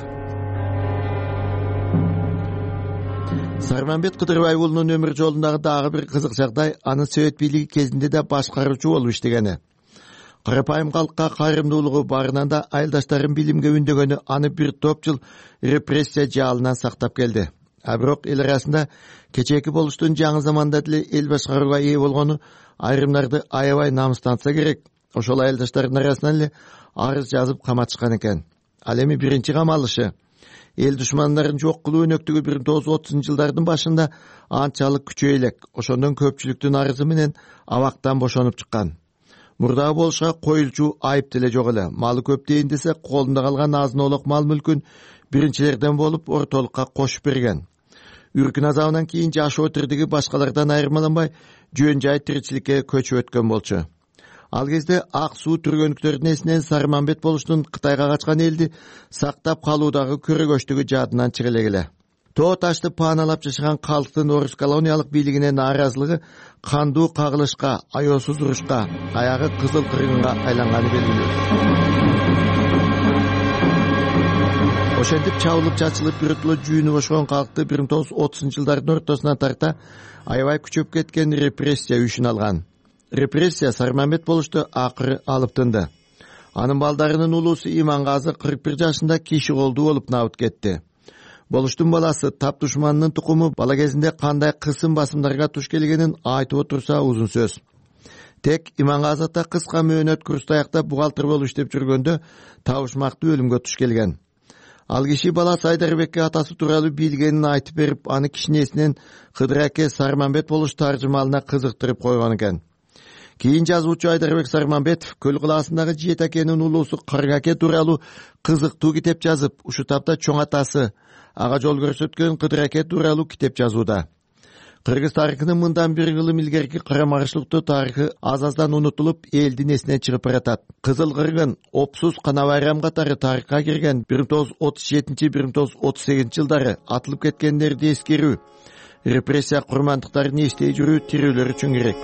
Сарманбет Кыдырбай уулунун өмүр жолундагы дагы бир кызык жагдай анын совет бийлиги кезинде да башкаруучу болуп иштегени. Карапайым калкка кайрымдуулугу барынан да айылдаштарын билимге үндөгөнү аны бир топ жыл репрессия жаалынан сактап келди. А бирок эл арасында кечээки болуштун жаңы заманда деле эл башкарууга ээ болгону айрымдарды аябай намыстанса керек. Ошол айылдаштардын арасынан эле арыз жазып каматышкан экен. Ал эми биринчи камалышы эл душмандарын жок кылуу өнөктүгү бир миң тогуз жүз отузунчу жылдардын башында анчалык күчөй элек. Ошондон көпчүлүктүн арызы менен абактан бошонуп чыккан. Мурдагы болушка коюлчу айып деле жок эле. Малы көп дейин десе, колунда калган азын олок мал мүлкүн биринчилерден болуп ортолукка кошуп берген. Үркүн азабынан кийин жашоо тирдиги башкалардан айырмаланбай жөн жай тиричиликке көчүп өткөн болчу. Ал кезде ак суу түргөнүктөрдүн эсинен Сарманбет болуштун Кытайга качкан элди сактап калуудагы көрөгөчтүгү жадынан чыга эле. Тоо ташты пааналап жашаган калктын орус колониялык бийлигине нааразылыгы кандуу кагылышка, аеосуз урушка, аягы кызыл кыргынга айланганы белгилүү. Ошентип чабылып чачылып биротуло жүүнү бошогон калкты бир миң тогуз жүз отузунчу жылдардын ортосуна тарта аябай күчөп кеткен репрессия үшүн алган. Репрессия Сарманбет болушту акыры алып тынды. Анын балдарынын улуусу Имангазы кырк бир жашында киши колдуу болуп набыт кетти. Болуштун баласы тап душманынын тукуму бала кезинде кандай кысым басымдарга туш келгенин айтып отурса узун сөз. Тек Имангазы ата кыска мөөнөт курсту аяктап бухгалтер болуп иштеп жүргөндө табышмактуу өлүмгө туш келген. Ал киши баласы Айдарбекке атасы тууралуу билгенин айтып берип, аны кишинин эсинен Кыдыр аке Сарманбет болуш таржымалына кызыктырып койгон экен. Кийин жазуучу Айдарбек Сарманбетов Көл кылаасындагы Жиет акенин улуусу Кыргы аке тууралуу кызыктуу китеп жазып, ушу тапта чоң атасы ага жол көрсөткөн Кыдыр аке тууралуу китеп жазууда. Кыргыз тарыхынын мындан бир кылым илгерки карамарышлыктуу тарыхы аз-аздан унутулуп, элдин эсине чыгып баратат. Кызыл кыргын, Опсуз, Кана Байрам катары тарыхка кирген бир миң тогуз жүз отуз жетинчи — бир миң тогуз жүз отуз сегизинчи жылдары атылып кеткендерди эскерүү, репрессия курмандыктарын эстей жүрүү тирүүлөр үчүн керек.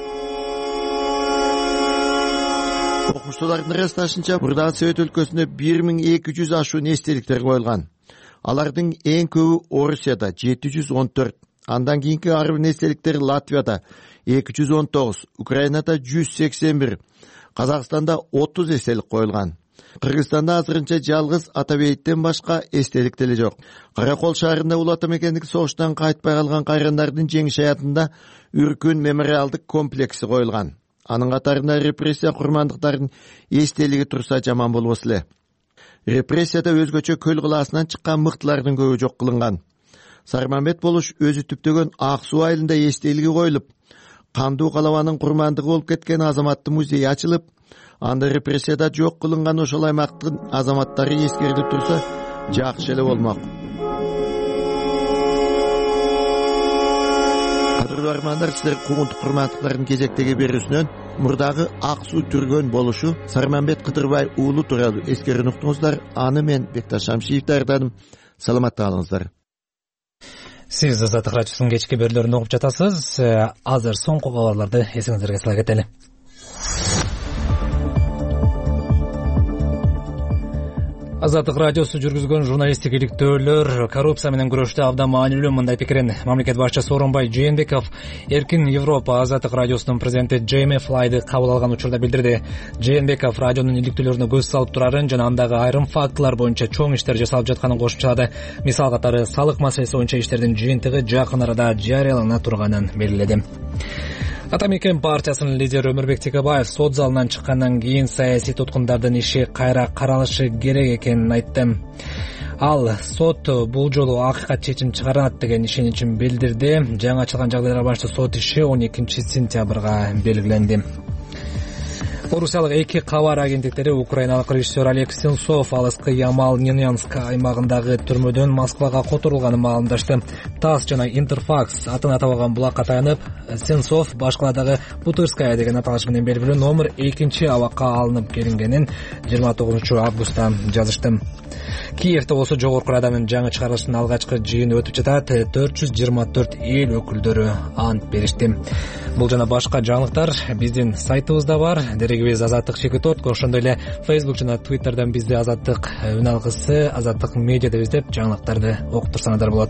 Окумуштуулардын ырасташынча, мурдагы Совет өлкөсүндө бир миң эки жүз ашуун эстеликтер коюлган. Алардын эң көбү Орусияда жети жүз он төрт, андан кийинки арбын эстеликтер Латвияда эки жүз он тогуз, Украинада жүз сексен бир, Казакстанда отуз эстелик коюлган. Кыргызстанда азырынча жалгыз Атабейиттен башка эстелик деле жок. Каракол шаарында Улуу Ата мекендик согуштан кайтпай калган кайрандардын жеңиш аятында Үркүн мемориалдык комплекси коюлган. Анын катарында репрессия курмандыктардын эстелиги турса жаман болбос эле. Репрессияда өзгөчө Көл кылаасынан чыккан мыктылардын көбү жок кылынган. Сарманбет болуш өзү түптөгөн Ак суу айылында эстелиги коюлуп, кандуу калабанын курмандыгы болуп кеткен азаматтын музейи ачылып, анда репрессияда жок кылынган ошол аймактын азаматтары эскерилип турса жакшы эле болмок. Кадырлуу армандар, силер кугунтук курмандыктардын кезектеги берүүсүнөн мурдагы ак суу түргөн болушу Сарманбет Кыдырбай уулу тууралуу эскерүүнү уктуңуздар. Аны мен Бекташ Шамшиев даярдадым. Саламатта калыңыздар. Сиз Азаттык радиосунун кечки берүүлөрүн угуп жатасыз. Азыр соңку кабарларды эсиңиздерге сала кетели. Азаттык радиосу жүргүзгөн журналисттик иликтөөлөр коррупция менен күрөштө абдан маанилүү. Мындай пикирин мамлекет башчысы Сооронбай Жээнбеков Эркин Европа Азаттык радиосунун президенти Джейми Флайды кабыл алган учурда билдирди. Жээнбеков радионун иликтөөлөрүнө көз салып турарын жана андагы айрым фактылар боюнча чоң иштер жасалып жатканын кошумчалады. Мисал катары салык маселеси боюнча иштердин жыйынтыгы жакын арада жарыялана турганын белгиледи. Ата Мекен партиясынын лидери Өмүрбек Текебаев сот залынан чыккандан кийин саясий туткундардын иши кайра каралышы керек экенин айтты. Ал сот бул жолу акыйкат чечим чыгарат деген ишеничин билдирди. Жаңы ачылган жагдайларга байланыштуу сот иши он экинчи сентябрга белгиленди. Орусиялык эки кабар агенттиктери украиналык режиссер Олег Сенцов алыскы Ямал-Ненянск аймагындагы түрмөдөн Москвага которулганын маалымдашты. ТАСС жана Интерфакс атын атабаган булакка таянып, Сенцов башкаладагы Бутырская деген аталыш менен белгилүү номер экинчи абакка алынып келингенин жыйырма тогузунчу августта жазышты. Киевде болсо Жогорку Раданын жаңы чыгарылышынын алгачкы жыйыны өтүп жатат. төрт жүз жыйырма төрт эл өкүлдөрү ант беришти. Бул жана башка жаңылыктар биздин сайтыбызда бар. Дерегибиз Азаттык Чекитот, ошондой эле Facebook жана Twitterдан бизди Азаттык үн алгысы, Азаттык медиа деп издеп жаңылыктарды окуп турсаңыздар болот.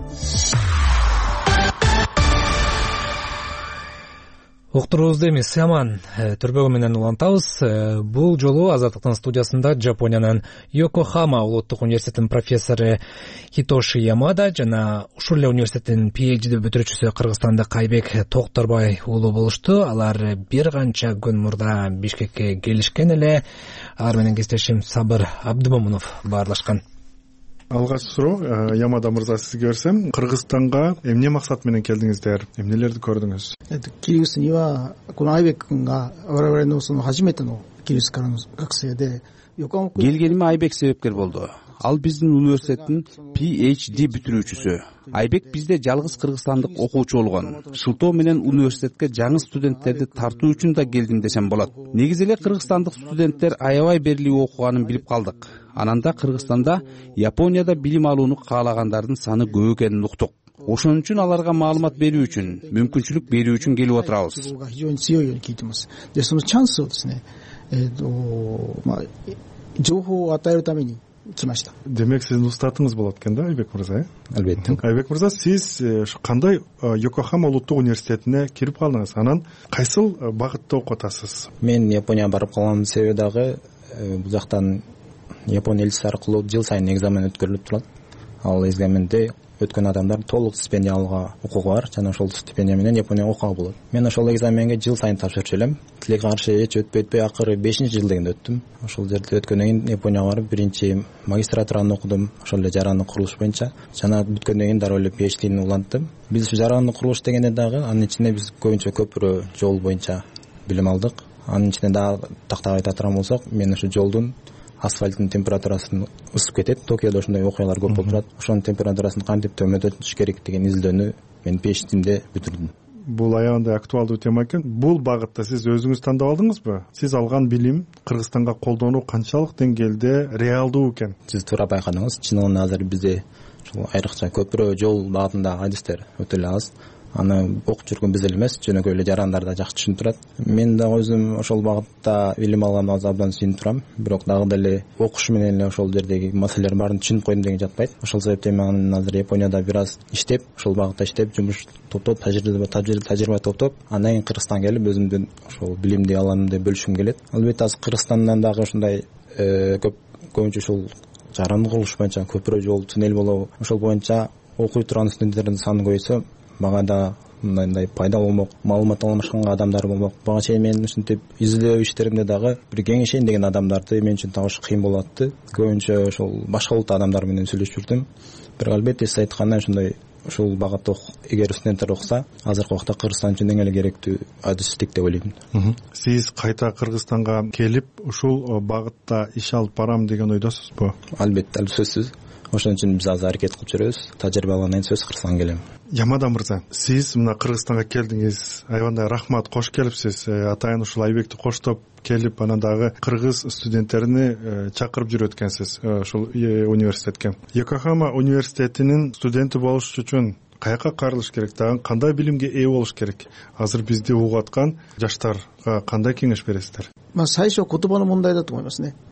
Уктуруубузду эми Сиаман төрбөгү менен улантабыз. Бул жолу Азаттыктын студиясында Жапониянын Йокохама улуттук университетинин профессору Хитоши Ямада жана ушул эле университеттин PhD бүтүрүүчүсү кыргызстандык Айбек Токторбай уулу болушту. Алар бир канча күн мурда Бишкекке келишкен эле. Алар менен кесиптешим Сабыр Абдымомунов баарлашкан. Алгачкы суроо Ямада мырза сизге берсем, Кыргызстанга эмне максат менен келдиңиздер? Эмнелерди көрдүңүз? キリギリスにはこのアイベック君が我々のその初めてのキリギリスからの学生で Келгениме Айбек себепкер болду. Ал биздин университеттин PhD бүтүрүүчүсү. Айбек бизде жалгыз кыргызстандык окуучу болгон. Шылтоо менен университетке жаңы студенттерди тартуу үчүн да келдим десем болот. Негизи эле кыргызстандык студенттер аябай берилип окуганын билип калдык. Анан да Кыргызстанда, Японияда билим алууну каалагандардын саны көп экенин уктук. Ошон үчүн аларга маалымат берүү үчүн, мүмкүнчүлүк берүү үчүн келип отурабыз. でそのチャンスをですね、えっとまあ情報を与えるために来ました。 Демек сиздин устатыңыз болот экен да, Айбек мырза, э? Албетте. Айбек мырза, сиз ушу кандай Йокохама улуттук университетине кирип калдыңыз? Анан кайсыл багытта окуп атасыз? Мен Японияга барып калганымдын себеби дагы бул жактан Япон элчиси аркылуу жыл сайын экзамен өткөрүлүп турат. Ал экзаменде өткөн адамдар толук стипендия алууга укугу бар жана ошол стипендия менен Японияга окууга болот. Мен ошол экзаменге жыл сайын тапшырчу элем. Тилекке каршы эч өтпөй өтпөй акыры бешинчи жыл дегенде өттүм. Ошол жерде өткөндөн кийин Японияга барып биринчи магистратураны окудум. Ошол эле жарандык курулуш боюнча. Жана бүткөндөн кийин дароо эле PhD'ни уланттым. Биз ушу жарандык курулуш дегенде дагы анын ичинде биз көбүнчө көпүрө жол боюнча билим алдык. Анын ичинде дагы тактап айта турган болсок, мен ушу жолдун асфальттын температурасын ысып кетет. Токиодо ошондой окуялар көп болуп турат. Ошонун температурасын кантип төмөндөтүш керек деген изилдөөнү мен PhD'мде бүтүрдүм. Бул аябай актуалдуу тема экен. Бул багытта сиз өзүңүз тандап алдыңызбы? Сиз алган билим Кыргызстанга колдонуу канчалык деңгээлде реалдуу экен? Сиз туура байкадыңыз. Чынында азыр бизде ушул айрыкча көпүрө жол багытындагы адистер өтө эле аз. Аны окуп жүргөн биз эле эмес, жөнөкөй эле жарандар да жакшы түшүнүп турат. Мен да өзүм ошол багытта билим алганга абдан сүйүнүп турам. Бирок дагы деле окуш менен эле ошол жердеги маселелердин баарын түшүнүп койдум деген жатпайт. Ошол себептен мен азыр Японияда бир аз иштеп, ошол багытта иштеп, жумуш топтоп, тажрыйба тажрыйба топтоп, андан кийин Кыргызстанга келип өзүмдүн ошол билимди аламды бөлүшкүм келет. Албетте азыр Кыргызстандан дагы ушундай көп көбүнчө ушул жарандык курулуш боюнча көпүрө жол, туннель болобу, ошол боюнча окуй турган студенттердин саны көбөйсө, мага да мындай пайда болмок, маалымат алмашканга адамдар болмок. Бага чейин мен ушинтип изилдөө иштеримде дагы бир кеңешейин деген адамдарды мен үчүн табыш кыйын болуп атты. Көбүнчө ошол башка улуттун адамдары менен сүйлөшүп жүрдүм. Бирок албетте сиз айткандай ушундай ушул багытта эгер студенттер окуса, азыркы убакта Кыргызстан үчүн эң эле керектүү адистик деп ойлойм. Сиз кайта Кыргызстанга келип ушул багытта иш алып барам деген ойдосузбу? Албетте, сөзсүз. Ошон үчүн биз азыр аракет кылып жүрөбүз. Тажрыйба алгандан кийин сөз Кыргызстанга келем. Ямада мырза, сиз мына Кыргызстанга келдиңиз. Аябай рахмат, кош келипсиз. Атайын ушул Айбекти коштоп келип, анан дагы кыргыз студенттерини чакырып жүрөт экенсиз ушул университетке. Йокохама университетинин студенти болуш үчүн каяка карылыш керек, дагы кандай билимге ээ болуш керек? Азыр бизди угуп аткан жаштарга кандай кеңеш бересиздер? まあ最初言葉の問題だと思いますね。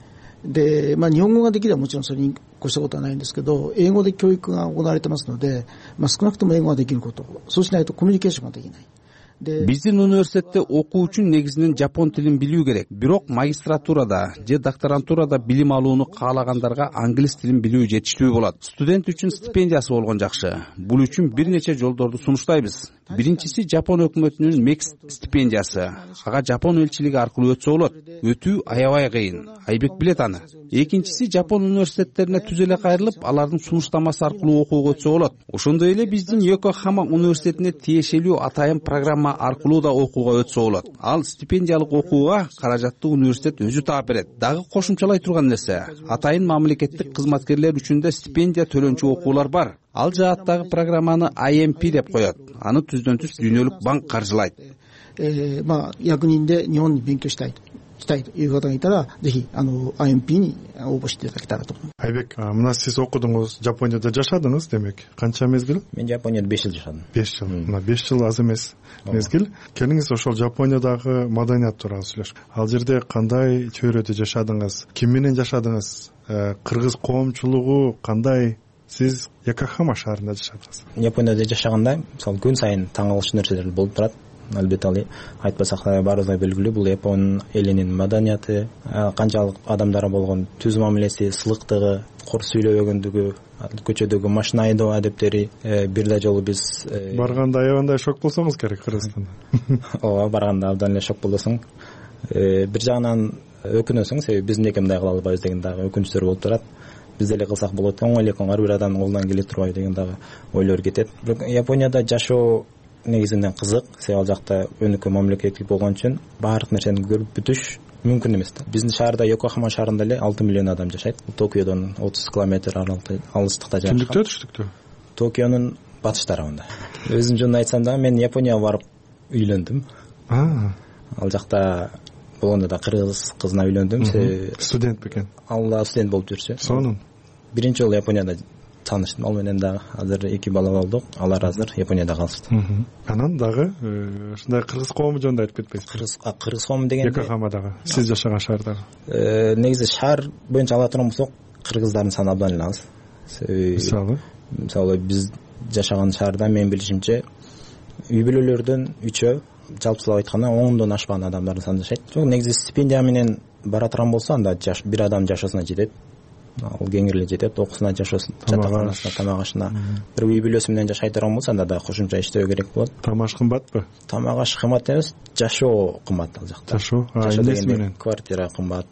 で、まあ、日本語ができればもちろんそれに越したことはないんですけど、英語で教育が行われてますので、まあ、少なくとも英語ができること、そうしないとコミュニケーションができない。 биздин университетте окуу үчүн негизинен жапон тилин билүү керек. Бирок магистратурада же докторантурада билим алууну каалагандарга англис тилин билүү жетиштүү болот. Студент үчүн стипендиясы болгон жакшы. Бул үчүн бир нече жолдорду сунуштайбыз. Биринчиси Жапон өкмөтүнүн Мекс стипендиясы. Ага Жапон элчилиги аркылуу өтсө болот. Өтүү аябай кыйын. Айбек билет аны. Экинчиси Жапон университеттерине түз эле кайрылып, алардын сунуштамасы аркылуу окууга өтсө болот. Ошондой эле биздин Йокохама университетине тиешелүү атайын программа аркылуу да окууга өтсө болот. Ал стипендиялык окууга каражатты университет өзү таап берет. Дагы кошумчалай турган нерсе, атайын мамлекеттик кызматкерлер үчүн да стипендия төлөнчү окуулар бар. Ал жааттагы программаны ай эм пи деп коет. Аны түздөн түз Дүйнөлүк банк каржылайт. Э, まあ、役人で日本に勉強したいと。したいという方がいたら、ぜひあの ай эм пи に応募していただけたらと思います。 Айбек, мына сиз окудуңуз, Жапонияда жашадыңыз демек. Канча мезгил? Мен Жапонияда беш жыл жашадым. беш жыл. Мына беш жыл аз эмес мезгил. Келиңиз ошол Жапониядагы маданият тууралуу сүйлөшүп. Ал жерде кандай чөйрөдө жашадыңыз? Ким менен жашадыңыз? Кыргыз коомчулугу кандай? Сиз Йокохама шаарында жашадыңыз. Японияда жашаганда, мисалы, күн сайын таң калыш нерселер болуп турат. Албетте ал айтпасак да баарыбызга белгилүү, бул Япон элинин маданияты, канчалык адамдары болгон түз мамилеси, сылыктыгы, кор сүйлөбөгөндүгү, көчөдөгү машина айдоо адептери. Бир да жолу биз барганда аябандай шок болсоңуз керек Кыргызстанда. Ооба, барганда абдан эле шок болосуң. Бир жагынан өкүнөсүң, себеби биз эмнеге мындай кыла албайбыз деген дагы өкүнүчтөр болуп турат. Биз деле кылсак болот, оңой эле ар бир адамдын колунан келе турбайбы деген дагы ойлор кетет. Бирок Японияда жашоо негизинен кызык, себеби ал жакта өнүккөн мамлекеттик болгон үчүн баардык нерсени көрүп бүтүш мүмкүн эмес. Биздин шаарда, Йокохама шаарында эле алты миллион адам жашайт. Токиодон отуз километр алыстыкта жашайт. Түндүктө, түштүктө? Токионун батыш тарабында. Өзүм жөнүндө айтсам да, мен Японияга барып үйлөндүм. Ал жакта болгондо да кыргыз кызына үйлөндүм. Студент бекен? Ал да студент болуп жүрчү. Сонун. Биринчи жолу Японияда тааныштым. Ал менен дагы азыр эки бала болдук. Алар азыр Японияда калышты. Анан дагы ушундай кыргыз коому жөнүндө айтып кетпейсизби? Кыргыз кыргыз коому дегенде Йокохамадагы, сиз жашаган шаардагы. Негизи шаар боюнча ала турган болсок, кыргыздардын саны абдан эле аз. Мисалы, мисалы биз жашаган шаарда мен билишимче үй бүлөлөрдөн үчөө, жалпысынан айтканда ондон ашпаган адамдардын саны жашайт. Жок, негизи стипендия менен бара турган болсо, анда бир адам жашоосуна жетет. Ал кеңири эле жетет, окуусуна, жашоосуна, жатаканасына, тамак ашына. Бир үй бүлөсү менен жашай турган болсо, анда да кошумча иштөө керек болот. Тамак аш кымбатпы? Тамак аш кымбат эмес, жашоо кымбат ал жакта. Жашоо, жашоо дегенде квартира кымбат.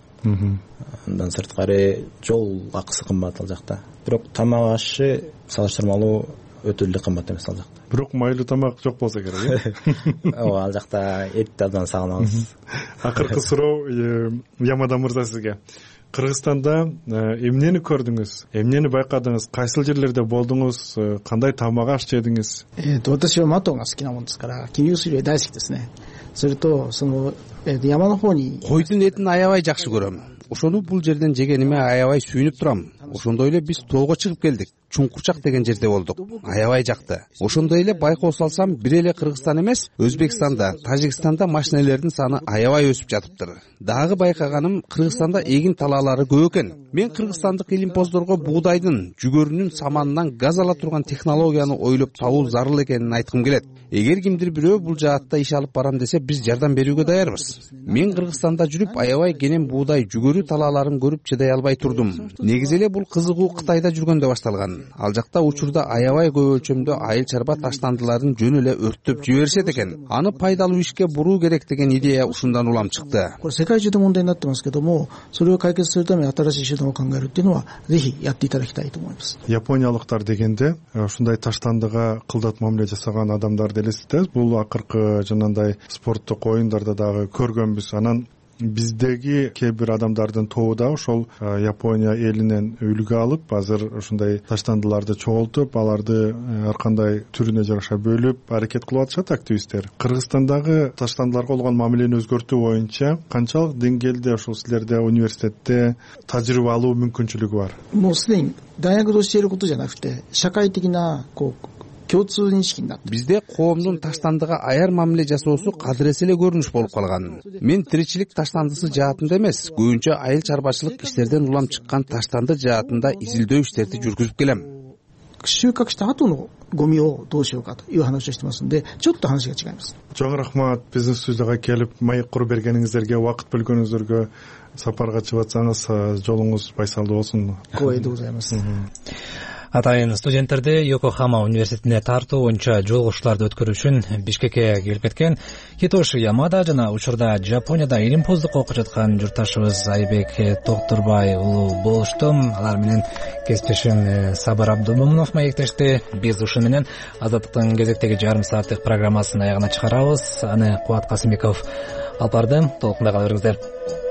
Андан сырткары жол акысы кымбат ал жакта. Бирок тамак ашы салыштырмалуу өтө эле кымбат эмес ал жакта. Бирок майлуу тамак жок болсо керек, э? Ооба, ал жакта этти абдан сагынабыз. Акыркы суроо Ямада мырза сизге. Кыргызстанда эмнени көрдүңүз? Эмнени байкадыңыз? Кайсыл жерлерде болдуңуз? Кандай тамак аш жедиңиз? えっと、私はマトンが好きなもんですから、桐生水類大好きですね。それと、その、えっと、山の方に койдун этин аябай жакшы көрөм. Ошону бул жерден жегениме аябай сүйүнүп турам. Ошондой эле биз тоого чыгып келдик. Чуңкурчак деген жерде болдук. Аябай жакты. Ошондой эле байкоо салсам, бир эле Кыргызстан эмес, Өзбекстанда, Тажикстанда машинелердин саны аябай өсүп жатыптыр. Дагы байкаганым, Кыргызстанда эгин талаалары көп экен. Мен кыргызстандык илимпоздорго буудайдын, жүгөрүнүн саманынан газ ала турган технологияны ойлоп табуу зарыл экенин айткым келет. Эгер кимдир бирөө бул жаатта иш алып барам десе, биз жардам берүүгө даярбыз. Мен Кыргызстанда жүрүп, аябай кенен буудай, жүгөрү талааларын көрүп чыдай албай турдум. Негизи эле бул кызыгуу Кытайда жүргөндө башталган. Ал жакта учурда аябай көп өлчөмдө айыл чарба таштандыларын жөн эле өрттөп жиберишет экен. Аны пайдалуу ишке буруу керек деген идея ушундан улам чыкты. これ世界中で問題になってますけども、それを解決するために新しい手段を考えるっていうのはぜひやっていただきたいと思います。 Япониялыктар дегенде, ушундай таштандыга кылдат мамиле жасаган адамдарды элестетебиз. Бул акыркы жанагындай спорттук оюндарда дагы көргөнбүз. Анан биздеги кээ бир адамдардын тобу да ошол Япония элинен үлгү алып, азыр ушундай таштандыларды чогултуп, аларды ар кандай түрүнө жараша бөлүп аракет кылып атышат активисттер. Кыргызстандагы таштандыларга болгон мамилени өзгөртүү боюнча канчалык деңгээлде ошол силерде университетте тажрыйба алуу мүмкүнчүлүгү бар? もうすでに大学で教えることじゃなくて、社会的なこう бизде коомдун таштандыга аяр мамиле жасоосу кадыресе эле көрүнүш болуп калган. Мен тиричилик таштандысы жаатында эмес, көбүнчө айыл чарбачылык иштерден улам чыккан таштанды жаатында изилдөө иштерди жүргүзүп келем. 収穫した後のゴミをどうしようかという話をしてますので、ちょっと話が違います。 Чоң рахмат биздин студияга келип маек куруп бергениңиздерге, убакыт бөлгөнүңүздөргө, сапарга чыгып атсаңыз жолуңуз байсалдуу болсун. 光栄でございます。 Атайын студенттерди Йокохама университетине тартуу боюнча жолугушууларды өткөрүү үчүн Бишкекке келип кеткен Хитоши Ямада жана учурда Жапонияда илим-поздук окуп жаткан журтташыбыз Айбек Токтурбай уулу болушту. Алар менен кесиптешим Сабыр Абдумомунов маектешти. Биз ушун менен Азаттыктын кезектеги жарым сааттык программасын аягына чыгарабыз. Аны Кубат Касымбеков алып барды. Толкунда кала бериңиздер.